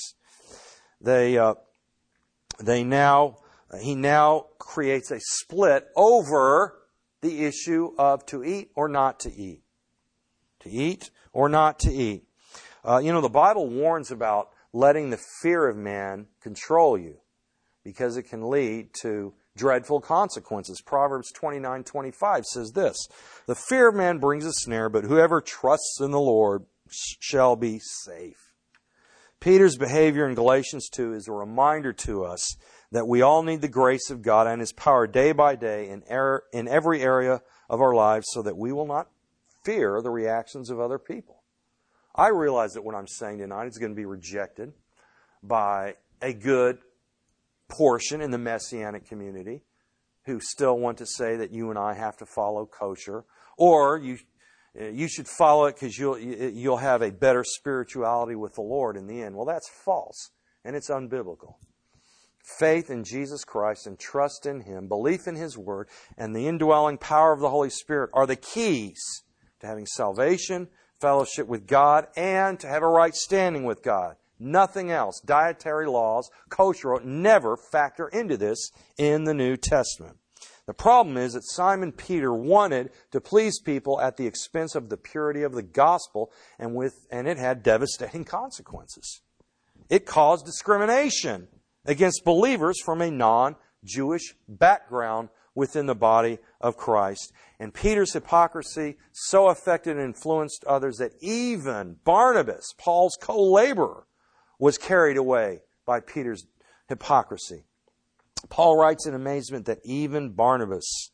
he now creates a split over the issue of to eat or not to eat. To eat or not to eat. The Bible warns about letting the fear of man control you, because it can lead to dreadful consequences. Proverbs 29:25 says this, "The fear of man brings a snare, but whoever trusts in the Lord shall be safe." Peter's behavior in Galatians 2 is a reminder to us that we all need the grace of God and His power day by day in every area of our lives, so that we will not fear the reactions of other people. I realize that what I'm saying tonight is going to be rejected by a good portion in the Messianic community who still want to say that you and I have to follow kosher, or you should follow it because you'll have a better spirituality with the Lord in the end. Well, that's false, and it's unbiblical. Faith in Jesus Christ and trust in Him, belief in His Word, and the indwelling power of the Holy Spirit are the keys to having salvation, fellowship with God, and to have a right standing with God. Nothing else. Dietary laws, kosher, never factor into this in the New Testament. The problem is that Simon Peter wanted to please people at the expense of the purity of the gospel, and it had devastating consequences. It caused discrimination against believers from a non-Jewish background within the body of Christ. And Peter's hypocrisy so affected and influenced others that even Barnabas, Paul's co-laborer, was carried away by Peter's hypocrisy. Paul writes in amazement that even Barnabas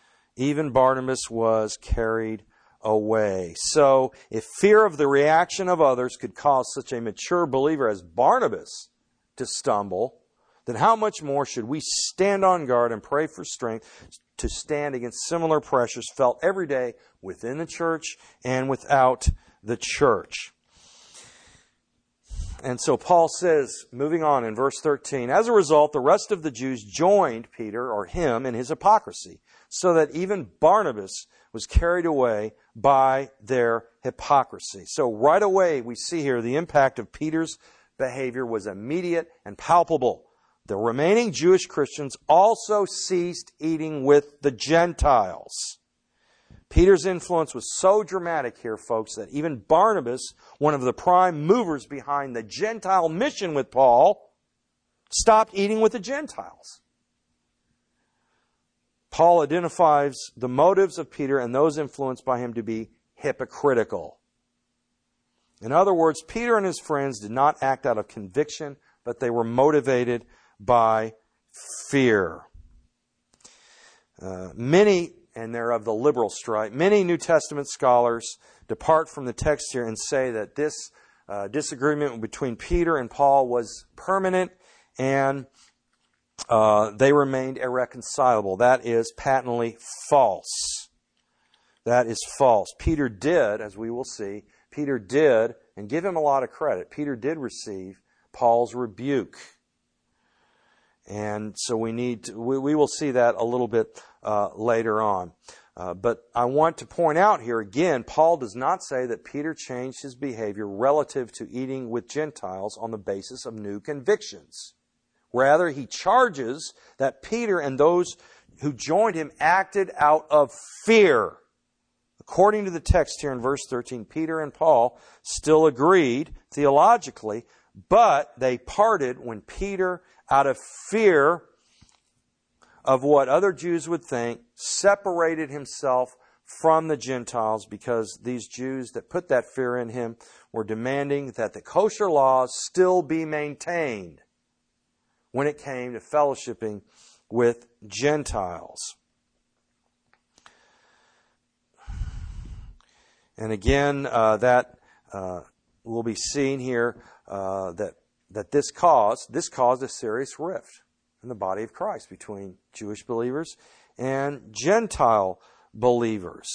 was carried away. So, if fear of the reaction of others could cause such a mature believer as Barnabas to stumble, then how much more should we stand on guard and pray for strength to stand against similar pressures felt every day within the church and without the church? And so Paul says, moving on in verse 13, as a result, the rest of the Jews joined Peter, or him, in his hypocrisy, so that even Barnabas was carried away by their hypocrisy. So right away we see here the impact of Peter's behavior was immediate and palpable. The remaining Jewish Christians also ceased eating with the Gentiles. Peter's influence was so dramatic here, folks, that even Barnabas, one of the prime movers behind the Gentile mission with Paul, stopped eating with the Gentiles. Paul identifies the motives of Peter and those influenced by him to be hypocritical. In other words, Peter and his friends did not act out of conviction, but they were motivated by fear. Many, and they're of the liberal stripe, many New Testament scholars depart from the text here and say that this disagreement between Peter and Paul was permanent and they remained irreconcilable. That is patently false. That is false. Peter did, as we will see, and give him a lot of credit, Peter did receive Paul's rebuke. And so we will see that a little bit later on. But I want to point out here again, Paul does not say that Peter changed his behavior relative to eating with Gentiles on the basis of new convictions. Rather, he charges that Peter and those who joined him acted out of fear. According to the text here in verse 13, Peter and Paul still agreed theologically, but they parted when Peter, out of fear of what other Jews would think, separated himself from the Gentiles, because these Jews that put that fear in him were demanding that the kosher laws still be maintained when it came to fellowshipping with Gentiles. And again, that will be seen here that this caused a serious rift in the body of Christ between Jewish believers and Gentile believers.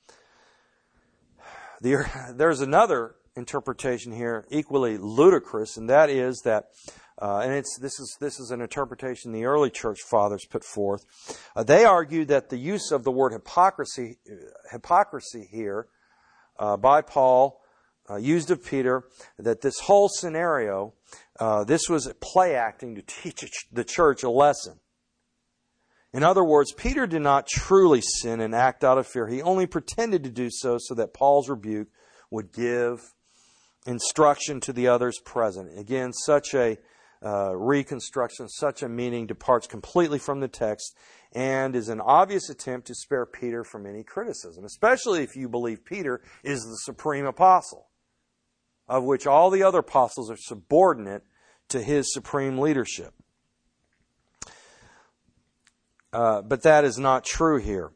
There's another interpretation here equally ludicrous, and that is that, this is an interpretation the early church fathers put forth. They argued that the use of the word hypocrisy here by Paul, used of Peter, that this whole scenario, this was play acting to teach the church a lesson. In other words, Peter did not truly sin and act out of fear. He only pretended to do so that Paul's rebuke would give instruction to the others present. Again, such a reconstruction, such a meaning departs completely from the text and is an obvious attempt to spare Peter from any criticism, especially if you believe Peter is the supreme apostle, of which all the other apostles are subordinate to his supreme leadership. But that is not true here.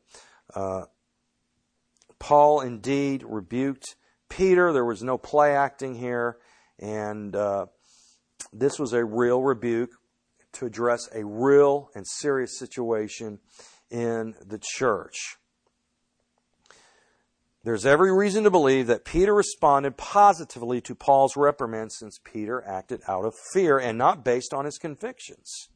Paul indeed rebuked Peter. There was no play acting here, and this was a real rebuke to address a real and serious situation in the church. There's every reason to believe that Peter responded positively to Paul's reprimand, since Peter acted out of fear and not based on his convictions.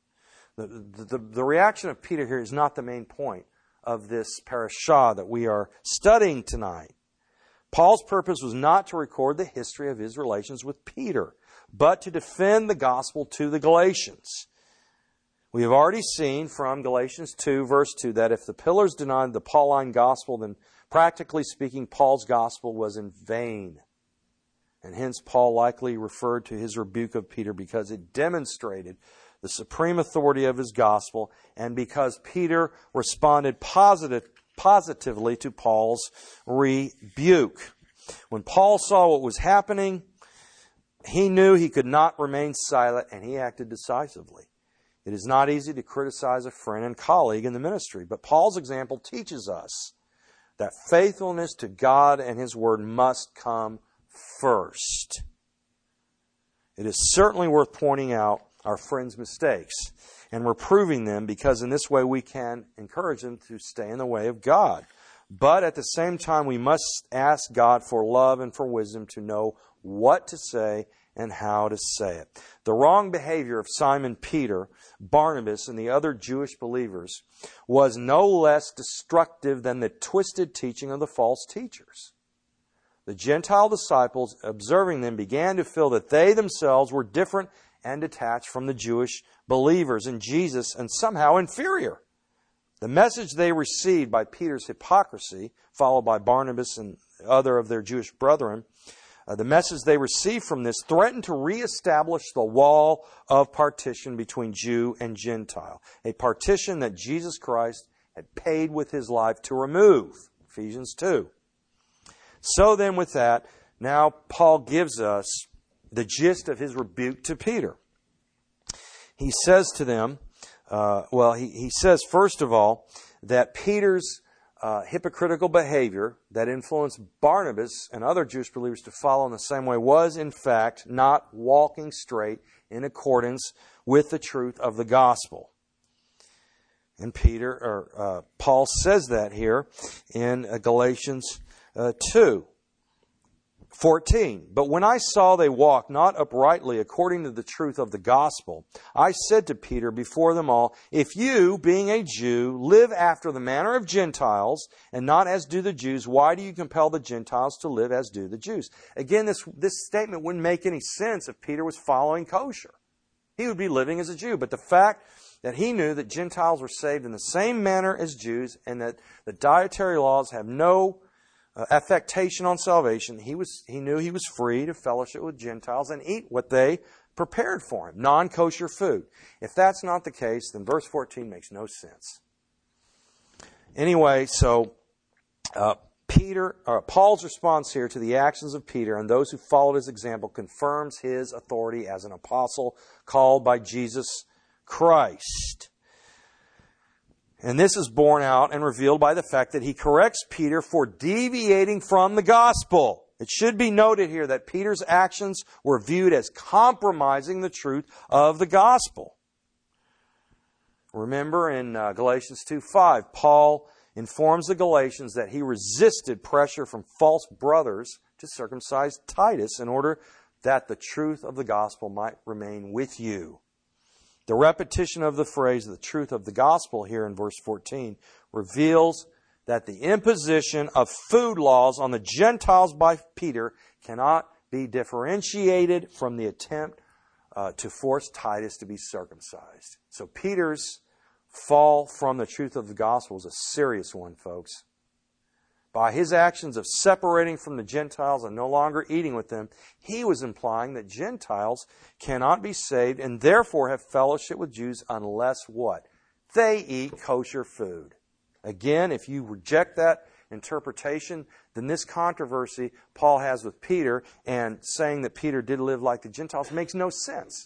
The reaction of Peter here is not the main point of this parashah that we are studying tonight. Paul's purpose was not to record the history of his relations with Peter, but to defend the gospel to the Galatians. We have already seen from Galatians 2, verse 2, that if the pillars denied the Pauline gospel, then practically speaking, Paul's gospel was in vain. And hence Paul likely referred to his rebuke of Peter because it demonstrated the supreme authority of his gospel, and because Peter responded positively to Paul's rebuke. When Paul saw what was happening, he knew he could not remain silent, and he acted decisively. It is not easy to criticize a friend and colleague in the ministry, but Paul's example teaches us that faithfulness to God and His Word must come first. It is certainly worth pointing out our friends' mistakes and reproving them, because in this way we can encourage them to stay in the way of God. But at the same time, we must ask God for love and for wisdom to know what to say and how to say it. The wrong behavior of Simon Peter, Barnabas, and the other Jewish believers was no less destructive than the twisted teaching of the false teachers. The Gentile disciples, observing them, began to feel that they themselves were different and detached from the Jewish believers in Jesus and somehow inferior. The message they received by Peter's hypocrisy, followed by Barnabas and other of their Jewish brethren, the message they received from this threatened to reestablish the wall of partition between Jew and Gentile, a partition that Jesus Christ had paid with His life to remove. Ephesians 2. So then with that, now Paul gives us the gist of his rebuke to Peter. He says to them, he says first of all that Peter's hypocritical behavior that influenced Barnabas and other Jewish believers to follow in the same way was in fact not walking straight in accordance with the truth of the gospel. And Paul says that here in Galatians 2:14. But when I saw they walked not uprightly according to the truth of the gospel, I said to Peter before them all, if you, being a Jew, live after the manner of Gentiles, and not as do the Jews, why do you compel the Gentiles to live as do the Jews? Again, this statement wouldn't make any sense if Peter was following kosher. He would be living as a Jew. But the fact that he knew that Gentiles were saved in the same manner as Jews, and that the dietary laws have no affectation on salvation, he knew he was free to fellowship with Gentiles and eat what they prepared for him, non-kosher food. If that's not the case, then verse 14 makes no sense. Anyway, so Paul's response here to the actions of Peter and those who followed his example confirms his authority as an apostle called by Jesus Christ. And this is borne out and revealed by the fact that he corrects Peter for deviating from the gospel. It should be noted here that Peter's actions were viewed as compromising the truth of the gospel. Remember in Galatians 2:5, Paul informs the Galatians that he resisted pressure from false brothers to circumcise Titus in order that the truth of the gospel might remain with you. The repetition of the phrase, the truth of the gospel, here in verse 14, reveals that the imposition of food laws on the Gentiles by Peter cannot be differentiated from the attempt to force Titus to be circumcised. So Peter's fall from the truth of the gospel is a serious one, folks. By his actions of separating from the Gentiles and no longer eating with them, he was implying that Gentiles cannot be saved and therefore have fellowship with Jews unless what? They eat kosher food. Again, if you reject that interpretation, then this controversy Paul has with Peter and saying that Peter did live like the Gentiles makes no sense.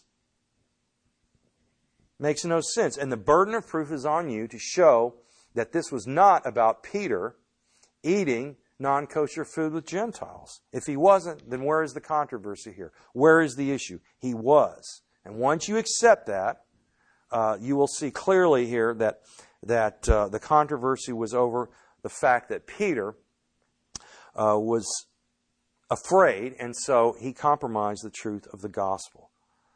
Makes no sense. And the burden of proof is on you to show that this was not about Peter eating non-kosher food with Gentiles. If he wasn't, then where is the controversy here? Where is the issue? He was. And once you accept that, you will see clearly here that the controversy was over the fact that Peter was afraid, and so he compromised the truth of the gospel.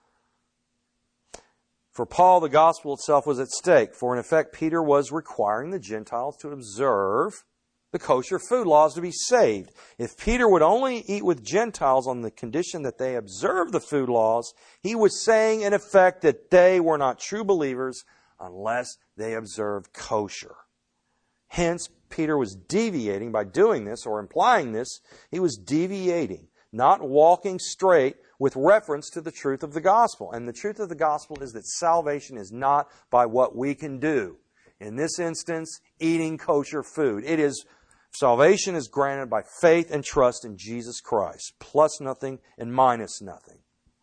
For Paul, the gospel itself was at stake, for in effect Peter was requiring the Gentiles to observe the kosher food laws to be saved. If Peter would only eat with Gentiles on the condition that they observe the food laws, he was saying in effect that they were not true believers unless they observed kosher. Hence, Peter was deviating by doing this, or implying this. He was deviating, not walking straight with reference to the truth of the gospel. And the truth of the gospel is that salvation is not by what we can do. In this instance, eating kosher food. Salvation is granted by faith and trust in Jesus Christ, plus nothing and minus nothing.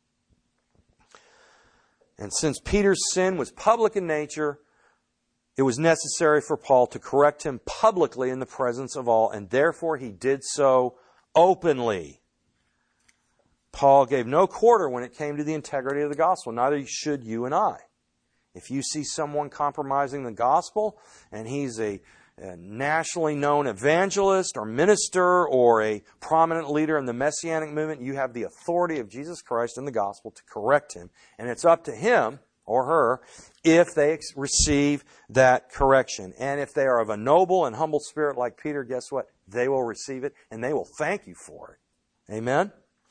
And since Peter's sin was public in nature, it was necessary for Paul to correct him publicly in the presence of all, and therefore he did so openly. Paul gave no quarter when it came to the integrity of the gospel. Neither should you and I. If you see someone compromising the gospel, and he's a nationally known evangelist or minister or a prominent leader in the Messianic movement, you have the authority of Jesus Christ and the gospel to correct him. And it's up to him or her if they receive that correction. And if they are of a noble and humble spirit like Peter, guess what? They will receive it and they will thank you for it. Amen?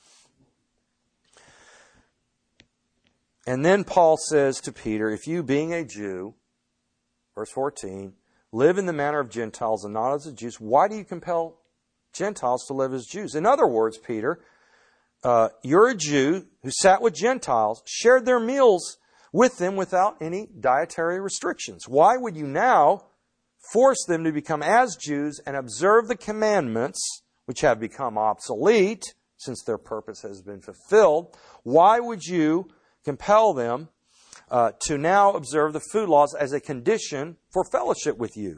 And then Paul says to Peter, if you being a Jew, verse 14, live in the manner of Gentiles and not as the Jews, why do you compel Gentiles to live as Jews? In other words, Peter, you're a Jew who sat with Gentiles, shared their meals with them without any dietary restrictions. Why would you now force them to become as Jews and observe the commandments, which have become obsolete since their purpose has been fulfilled? Why would you compel them to now observe the food laws as a condition for fellowship with you?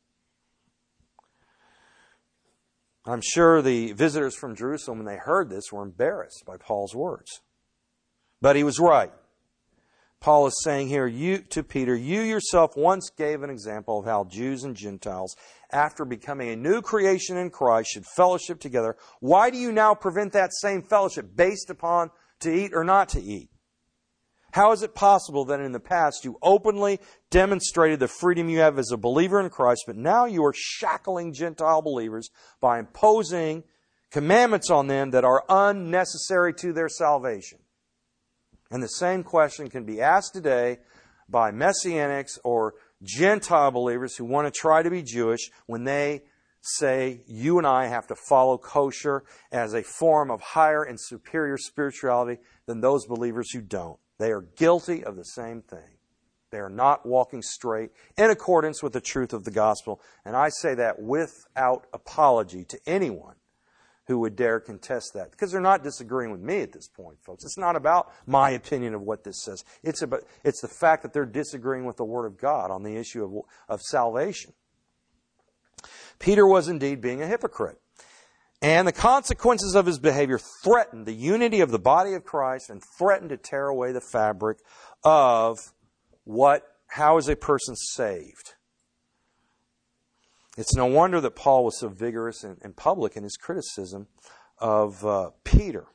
I'm sure the visitors from Jerusalem, when they heard this, were embarrassed by Paul's words. But he was right. Paul is saying here to Peter, you yourself once gave an example of how Jews and Gentiles, after becoming a new creation in Christ, should fellowship together. Why do you now prevent that same fellowship based upon to eat or not to eat? How is it possible that in the past you openly demonstrated the freedom you have as a believer in Christ, but now you are shackling Gentile believers by imposing commandments on them that are unnecessary to their salvation? And the same question can be asked today by Messianics or Gentile believers who want to try to be Jewish when they say you and I have to follow kosher as a form of higher and superior spirituality than those believers who don't. They are guilty of the same thing. They are not walking straight in accordance with the truth of the gospel. And I say that without apology to anyone who would dare contest that. Because they're not disagreeing with me at this point, folks. It's not about my opinion of what this says. It's the fact that they're disagreeing with the Word of God on the issue of salvation. Peter was indeed being a hypocrite. And the consequences of his behavior threatened the unity of the body of Christ and threatened to tear away the fabric of how is a person saved. It's no wonder that Paul was so vigorous and public in his criticism of Peter.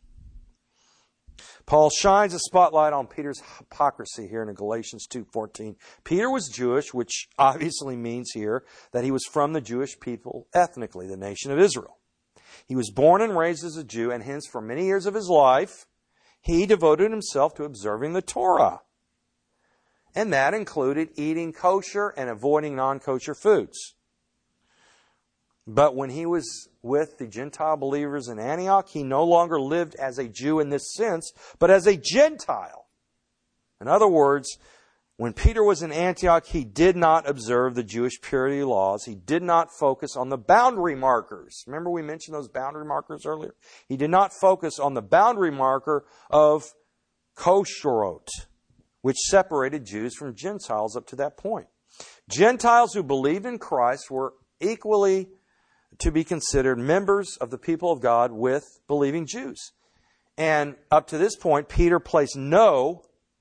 Paul shines a spotlight on Peter's hypocrisy here in Galatians 2:14. Peter was Jewish, which obviously means here that he was from the Jewish people ethnically, the nation of Israel. He was born and raised as a Jew, and hence for many years of his life, he devoted himself to observing the Torah. And that included eating kosher and avoiding non-kosher foods. But when he was with the Gentile believers in Antioch, he no longer lived as a Jew in this sense, but as a Gentile. In other words, when Peter was in Antioch, he did not observe the Jewish purity laws. He did not focus on the boundary markers. Remember we mentioned those boundary markers earlier? He did not focus on the boundary marker of kosherot, which separated Jews from Gentiles up to that point. Gentiles who believed in Christ were equally to be considered members of the people of God with believing Jews. And up to this point, Peter placed no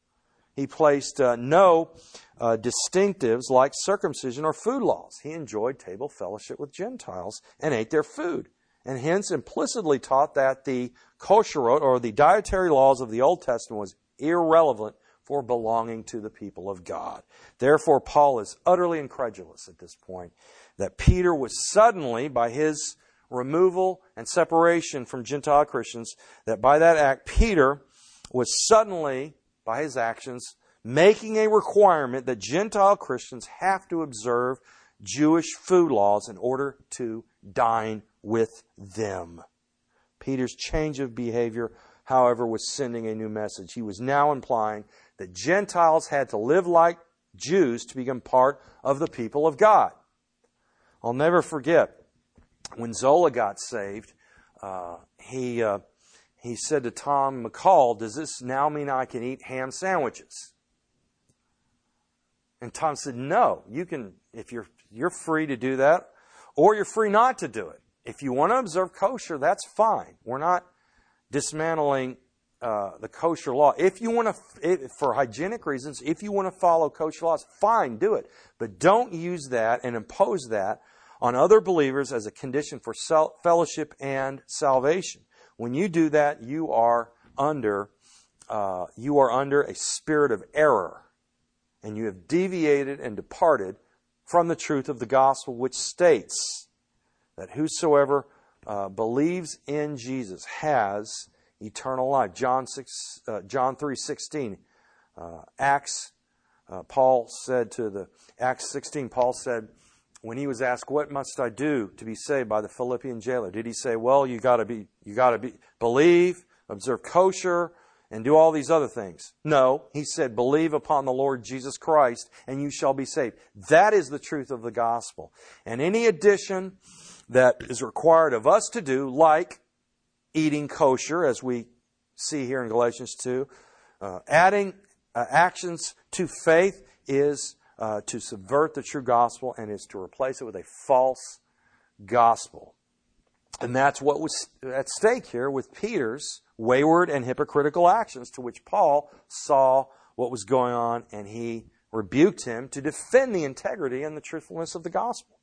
distinctives like circumcision or food laws. He enjoyed table fellowship with Gentiles and ate their food, and hence implicitly taught that the kosherot, or the dietary laws of the Old Testament, was irrelevant for belonging to the people of God. Therefore, Paul is utterly incredulous at this point that Peter was suddenly, by his removal and separation from Gentile Christians, that by that act, Peter was suddenly, by his actions, making a requirement that Gentile Christians have to observe Jewish food laws in order to dine with them. Peter's change of behavior, however, was sending a new message. He was now implying that Gentiles had to live like Jews to become part of the people of God. I'll never forget when Zola got saved, he said to Tom McCall, "Does this now mean I can eat ham sandwiches?" And Tom said, "No, you can, if you're free to do that, or you're free not to do it. If you want to observe kosher, that's fine. We're not dismantling the kosher law. If you want to, for hygienic reasons, if you want to follow kosher laws, fine, do it. But don't use that and impose that on other believers as a condition for fellowship and salvation. When you do that, you are under a spirit of error, and you have deviated and departed from the truth of the gospel, which states that whosoever believes in Jesus has eternal life. John 3:16. Paul said, when he was asked, "What must I do to be saved?" by the Philippian jailer, did he say, "Well, you got to believe, observe kosher, and do all these other things"? No, he said, "Believe upon the Lord Jesus Christ, and you shall be saved." That is the truth of the gospel. And any addition that is required of us to do, like eating kosher, as we see here in Galatians 2, adding actions to faith is to subvert the true gospel, and is to replace it with a false gospel. And that's what was at stake here with Peter's wayward and hypocritical actions, to which Paul saw what was going on, and he rebuked him to defend the integrity and the truthfulness of the gospel.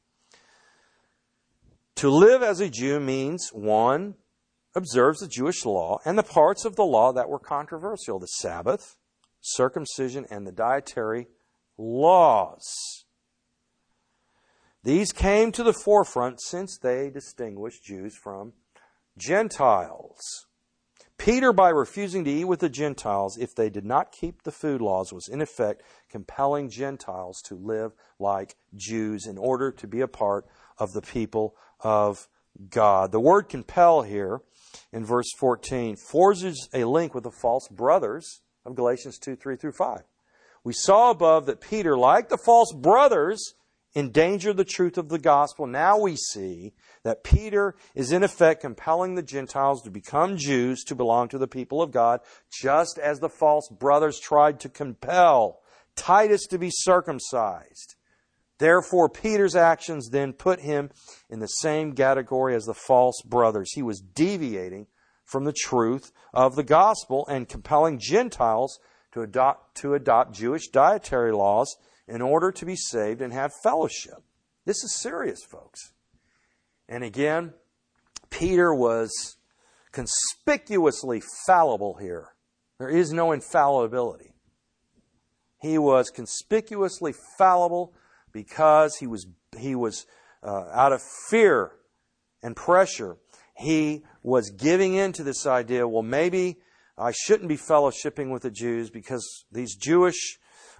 To live as a Jew means, one, observes the Jewish law and the parts of the law that were controversial: the Sabbath, circumcision, and the dietary laws. These came to the forefront since they distinguished Jews from Gentiles. Peter, by refusing to eat with the Gentiles if they did not keep the food laws, was in effect compelling Gentiles to live like Jews in order to be a part of the people of God. The word compel here in verse 14 forges a link with the false brothers of Galatians 2:3-5. We saw above that Peter, like the false brothers, endangered the truth of the gospel. Now we see that Peter is in effect compelling the Gentiles to become Jews to belong to the people of God, just as the false brothers tried to compel Titus to be circumcised. Therefore, Peter's actions then put him in the same category as the false brothers. He was deviating from the truth of the gospel and compelling Gentiles to adopt Jewish dietary laws in order to be saved and have fellowship. This is serious, folks. And again, Peter was conspicuously fallible here. There is no infallibility. He was conspicuously fallible because he was out of fear and pressure. He was giving in to this idea, well, maybe I shouldn't be fellowshipping with the Jews because these Jewish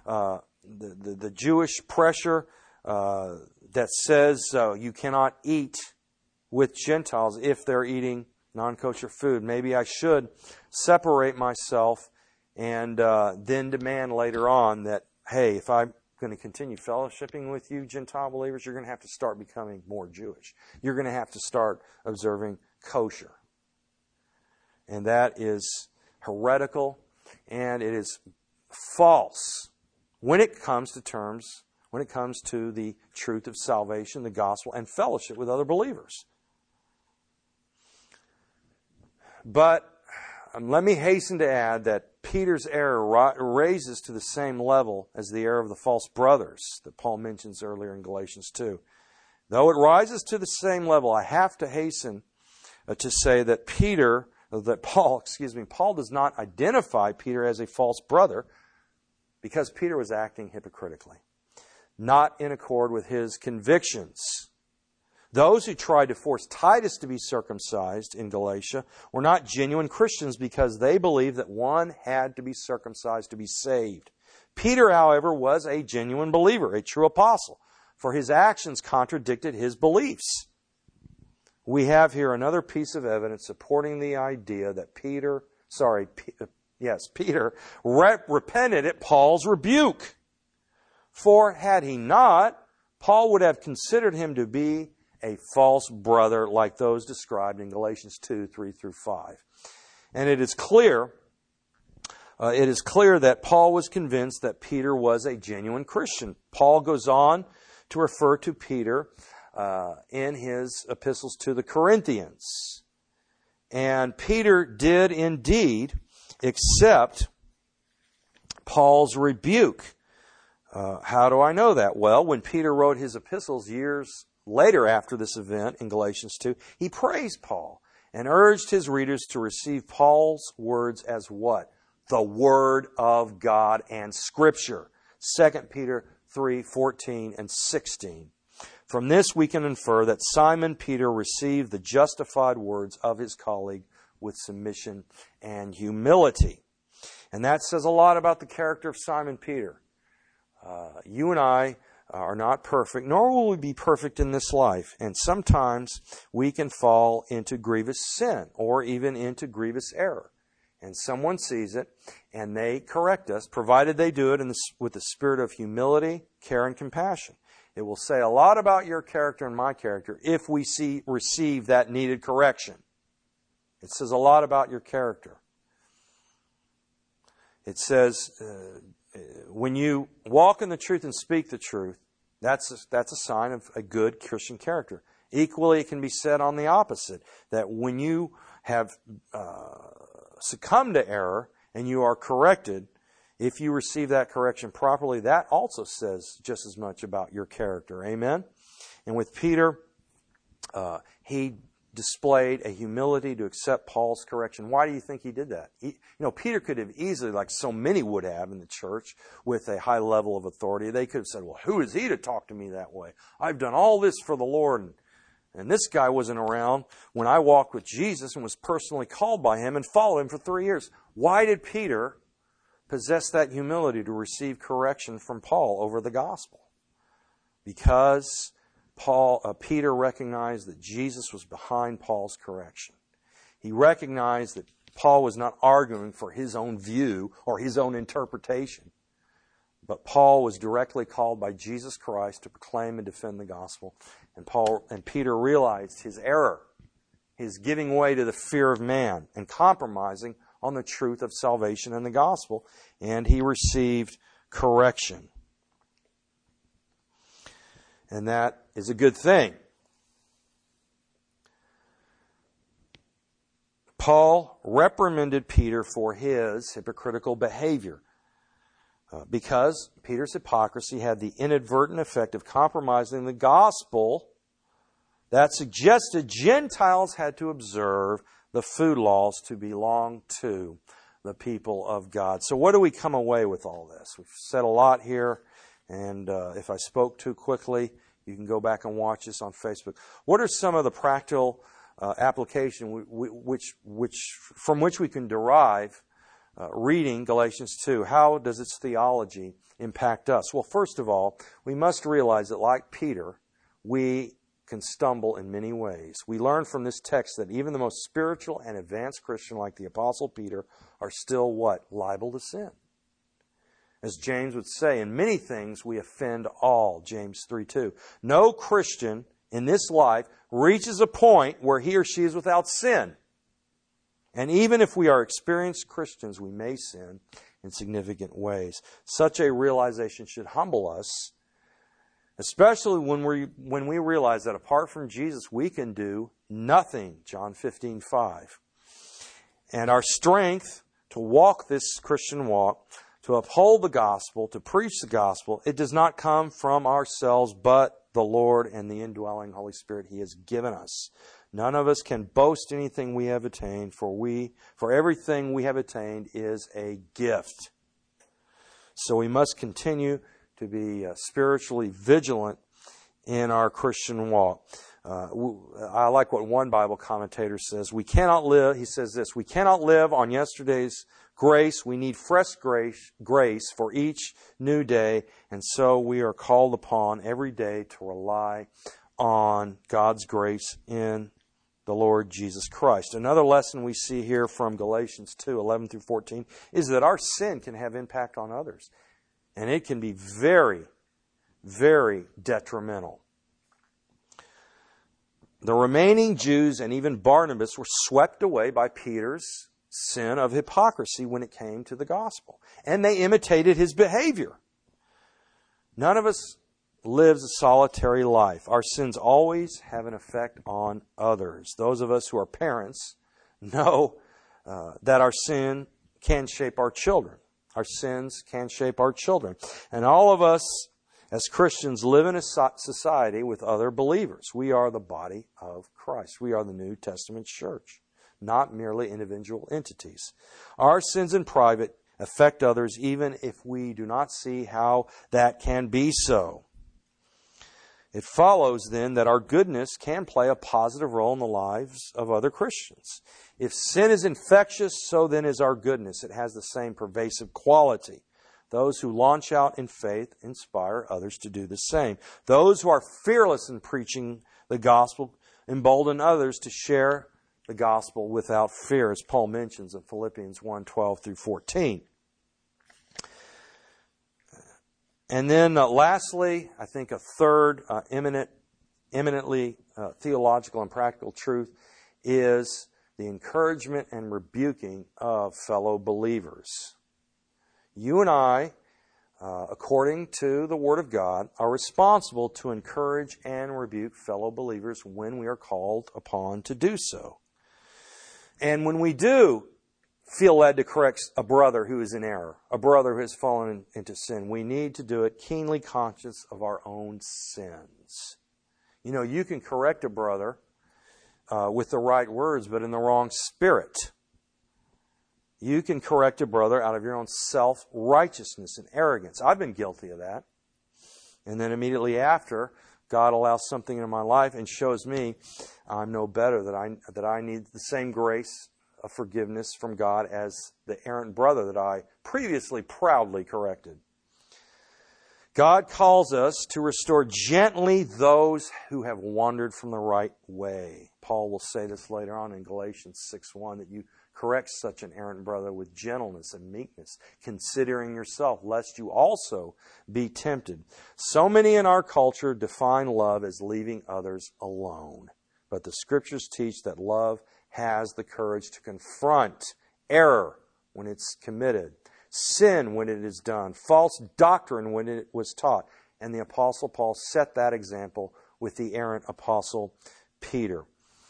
the Jewish pressure that says you cannot eat with Gentiles if they're eating non-kosher food. Maybe I should separate myself and then demand later on that, hey, if I'm going to continue fellowshipping with you, Gentile believers, you're going to have to start becoming more Jewish. You're going to have to start observing kosher. And that is heretical, and it is false when it comes to the truth of salvation, the gospel, and fellowship with other believers. But let me hasten to add that Peter's error raises to the same level as the error of the false brothers that Paul mentions earlier in Galatians 2. Though it rises to the same level, I have to hasten to say that Paul does not identify Peter as a false brother because Peter was acting hypocritically, not in accord with his convictions. Those who tried to force Titus to be circumcised in Galatia were not genuine Christians because they believed that one had to be circumcised to be saved. Peter, however, was a genuine believer, a true apostle, for his actions contradicted his beliefs. We have here another piece of evidence supporting the idea that Peter repented at Paul's rebuke. For had he not, Paul would have considered him to be a false brother like those described in Galatians 2, 3 through 5. And it is clear that Paul was convinced that Peter was a genuine Christian. Paul goes on to refer to Peter in his epistles to the Corinthians. And Peter did indeed accept Paul's rebuke. How do I know that? Well, when Peter wrote his epistles years later after this event in Galatians 2, he praised Paul and urged his readers to receive Paul's words as what? The Word of God and Scripture. 2 Peter 3, 14 and 16. From this we can infer that Simon Peter received the justified words of his colleague with submission and humility. And that says a lot about the character of Simon Peter. You and I are not perfect, nor will we be perfect in this life. And sometimes we can fall into grievous sin or even into grievous error. And someone sees it and they correct us, provided they do it with the spirit of humility, care, and compassion. It will say a lot about your character and my character if we receive that needed correction. It says a lot about your character. It says, when you walk in the truth and speak the truth, that's a sign of a good Christian character. Equally, it can be said on the opposite, that when you have succumbed to error and you are corrected, if you receive that correction properly, that also says just as much about your character. Amen? And with Peter, he displayed a humility to accept Paul's correction. Why do you think he did that? Peter could have easily, like so many would have in the church, with a high level of authority, they could have said, well, who is he to talk to me that way? I've done all this for the Lord, and this guy wasn't around when I walked with Jesus and was personally called by him and followed him for 3 years. Why did Peter possess that humility to receive correction from Paul over the gospel? Because Peter recognized that Jesus was behind Paul's correction. He recognized that Paul was not arguing for his own view or his own interpretation, but Paul was directly called by Jesus Christ to proclaim and defend the gospel. And Peter realized his error, his giving way to the fear of man and compromising on the truth of salvation and the gospel, and he received correction. And that is a good thing. Paul reprimanded Peter for his hypocritical behavior because Peter's hypocrisy had the inadvertent effect of compromising the gospel that suggested Gentiles had to observe the food laws to belong to the people of God. So what do we come away with all this? We've said a lot here. And if I spoke too quickly, you can go back and watch this on Facebook. What are some of the practical application from which we can derive reading Galatians 2, how does its theology impact us? Well, first of all, we must realize that like Peter, we can stumble in many ways. We learn from this text that even the most spiritual and advanced Christian like the Apostle Peter are still what? Liable to sin. As James would say, in many things we offend all, James 3:2. No Christian in this life reaches a point where he or she is without sin. And even if we are experienced Christians, we may sin in significant ways. Such a realization should humble us, especially when we realize that apart from Jesus, we can do nothing, John 15:5. And our strength to walk this Christian walk, to uphold the gospel, to preach the gospel, it does not come from ourselves, but the Lord and the indwelling Holy Spirit He has given us. None of us can boast anything we have attained, for everything we have attained is a gift. So we must continue to be spiritually vigilant in our Christian walk. I like what one Bible commentator says. We cannot live, he says this, we cannot live on yesterday's grace. We need fresh grace for each new day. And so we are called upon every day to rely on God's grace in the Lord Jesus Christ. Another lesson we see here from Galatians 2:11 through 14 is that our sin can have impact on others. And it can be very, very detrimental. The remaining Jews and even Barnabas were swept away by Peter's sin of hypocrisy when it came to the gospel. And they imitated his behavior. None of us lives a solitary life. Our sins always have an effect on others. Those of us who are parents know that our sin can shape our children. Our sins can shape our children. And all of us as Christians live in a society with other believers. We are the body of Christ. We are the New Testament church, not merely individual entities. Our sins in private affect others even if we do not see how that can be so. It follows then that our goodness can play a positive role in the lives of other Christians. If sin is infectious, so then is our goodness. It has the same pervasive quality. Those who launch out in faith inspire others to do the same. Those who are fearless in preaching the gospel embolden others to share the gospel without fear, as Paul mentions in Philippians 1:12 through 14. And then lastly, I think a third eminently theological and practical truth is the encouragement and rebuking of fellow believers. You and I, according to the Word of God, are responsible to encourage and rebuke fellow believers when we are called upon to do so. And when we do feel led to correct a brother who is in error, a brother who has fallen into sin, we need to do it keenly conscious of our own sins. You know, you can correct a brother with the right words, but in the wrong spirit. You can correct a brother out of your own self-righteousness and arrogance. I've been guilty of that. And then immediately after, God allows something in my life and shows me I'm no better, that I need the same grace of forgiveness from God as the errant brother that I previously proudly corrected. God calls us to restore gently those who have wandered from the right way. Paul will say this later on in Galatians 6:1, that you correct such an errant brother with gentleness and meekness, considering yourself, lest you also be tempted. So many in our culture define love as leaving others alone. But the Scriptures teach that love has the courage to confront error when it's committed, sin when it is done, false doctrine when it was taught. And the Apostle Paul set that example with the errant Apostle Peter.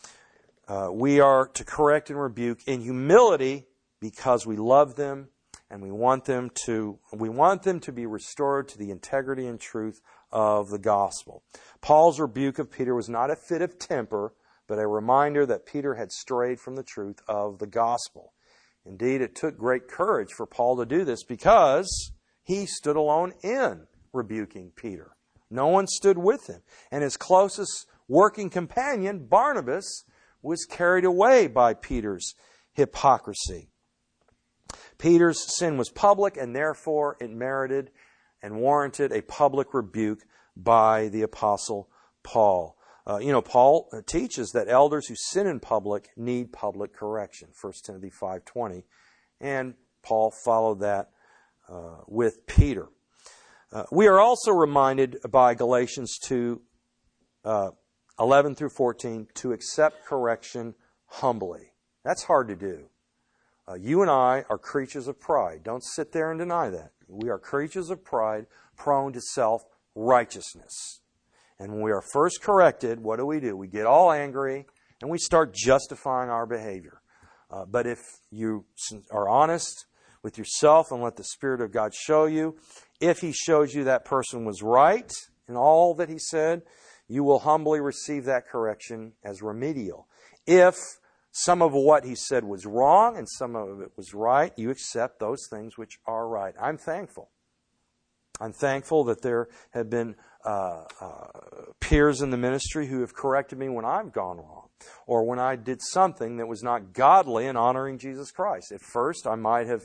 We are to correct and rebuke in humility because we love them and we want them to be restored to the integrity and truth of the gospel. Paul's rebuke of Peter was not a fit of temper, but a reminder that Peter had strayed from the truth of the gospel. Indeed, it took great courage for Paul to do this because he stood alone in rebuking Peter. No one stood with him. And his closest working companion, Barnabas, was carried away by Peter's hypocrisy. Peter's sin was public, and therefore it merited and warranted a public rebuke by the Apostle Paul. Paul teaches that elders who sin in public need public correction, 1 Timothy 5:20. And Paul followed that with Peter. We are also reminded by Galatians 2, 11 through 14, to accept correction humbly. That's hard to do. You and I are creatures of pride. Don't sit there and deny that. We are creatures of pride, prone to self-righteousness. And when we are first corrected, what do? We get all angry and we start justifying our behavior. But if you are honest with yourself and let the Spirit of God show you, if He shows you that person was right in all that he said, you will humbly receive that correction as remedial. If some of what he said was wrong and some of it was right, you accept those things which are right. I'm thankful. I'm thankful that there have been peers in the ministry who have corrected me when I've gone wrong, or when I did something that was not godly and honoring Jesus Christ. At first, I might have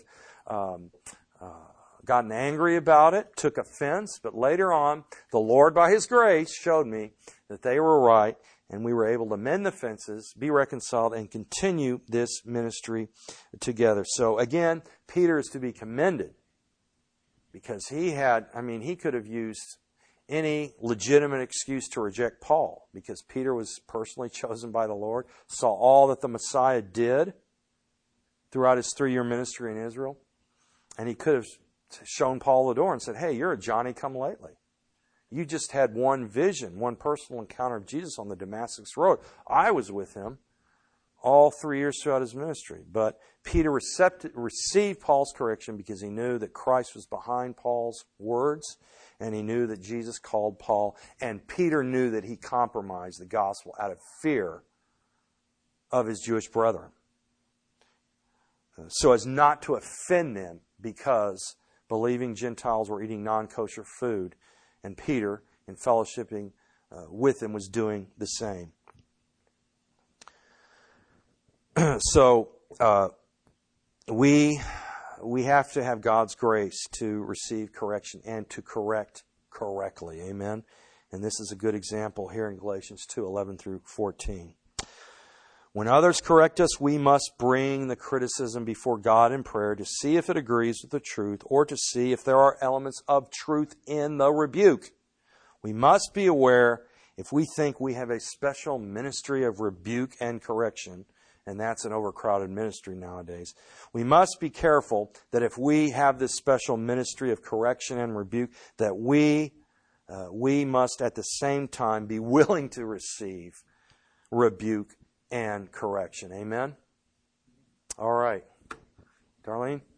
gotten angry about it, took offense, but later on, the Lord, by His grace, showed me that they were right, and we were able to mend the fences, be reconciled, and continue this ministry together. So again, Peter is to be commended, because he could have used any legitimate excuse to reject Paul, because Peter was personally chosen by the Lord, saw all that the Messiah did throughout his 3-year ministry in Israel, and he could have shown Paul the door and said, hey, you're a Johnny-come-lately. You just had one vision, one personal encounter of Jesus on the Damascus Road. I was with him all 3 years throughout his ministry. But Peter received Paul's correction because he knew that Christ was behind Paul's words, and he knew that Jesus called Paul, and Peter knew that he compromised the gospel out of fear of his Jewish brethren, so as not to offend them, because believing Gentiles were eating non-kosher food, and Peter, in fellowshipping with them, was doing the same. So we have to have God's grace to receive correction and to correct correctly. Amen? And this is a good example here in Galatians 2, 11 through 14. When others correct us, we must bring the criticism before God in prayer to see if it agrees with the truth, or to see if there are elements of truth in the rebuke. We must be aware, if we think we have a special ministry of rebuke and correction, and that's an overcrowded ministry nowadays, we must be careful that if we have this special ministry of correction and rebuke, that we must at the same time be willing to receive rebuke and correction. Amen? All right. Darlene?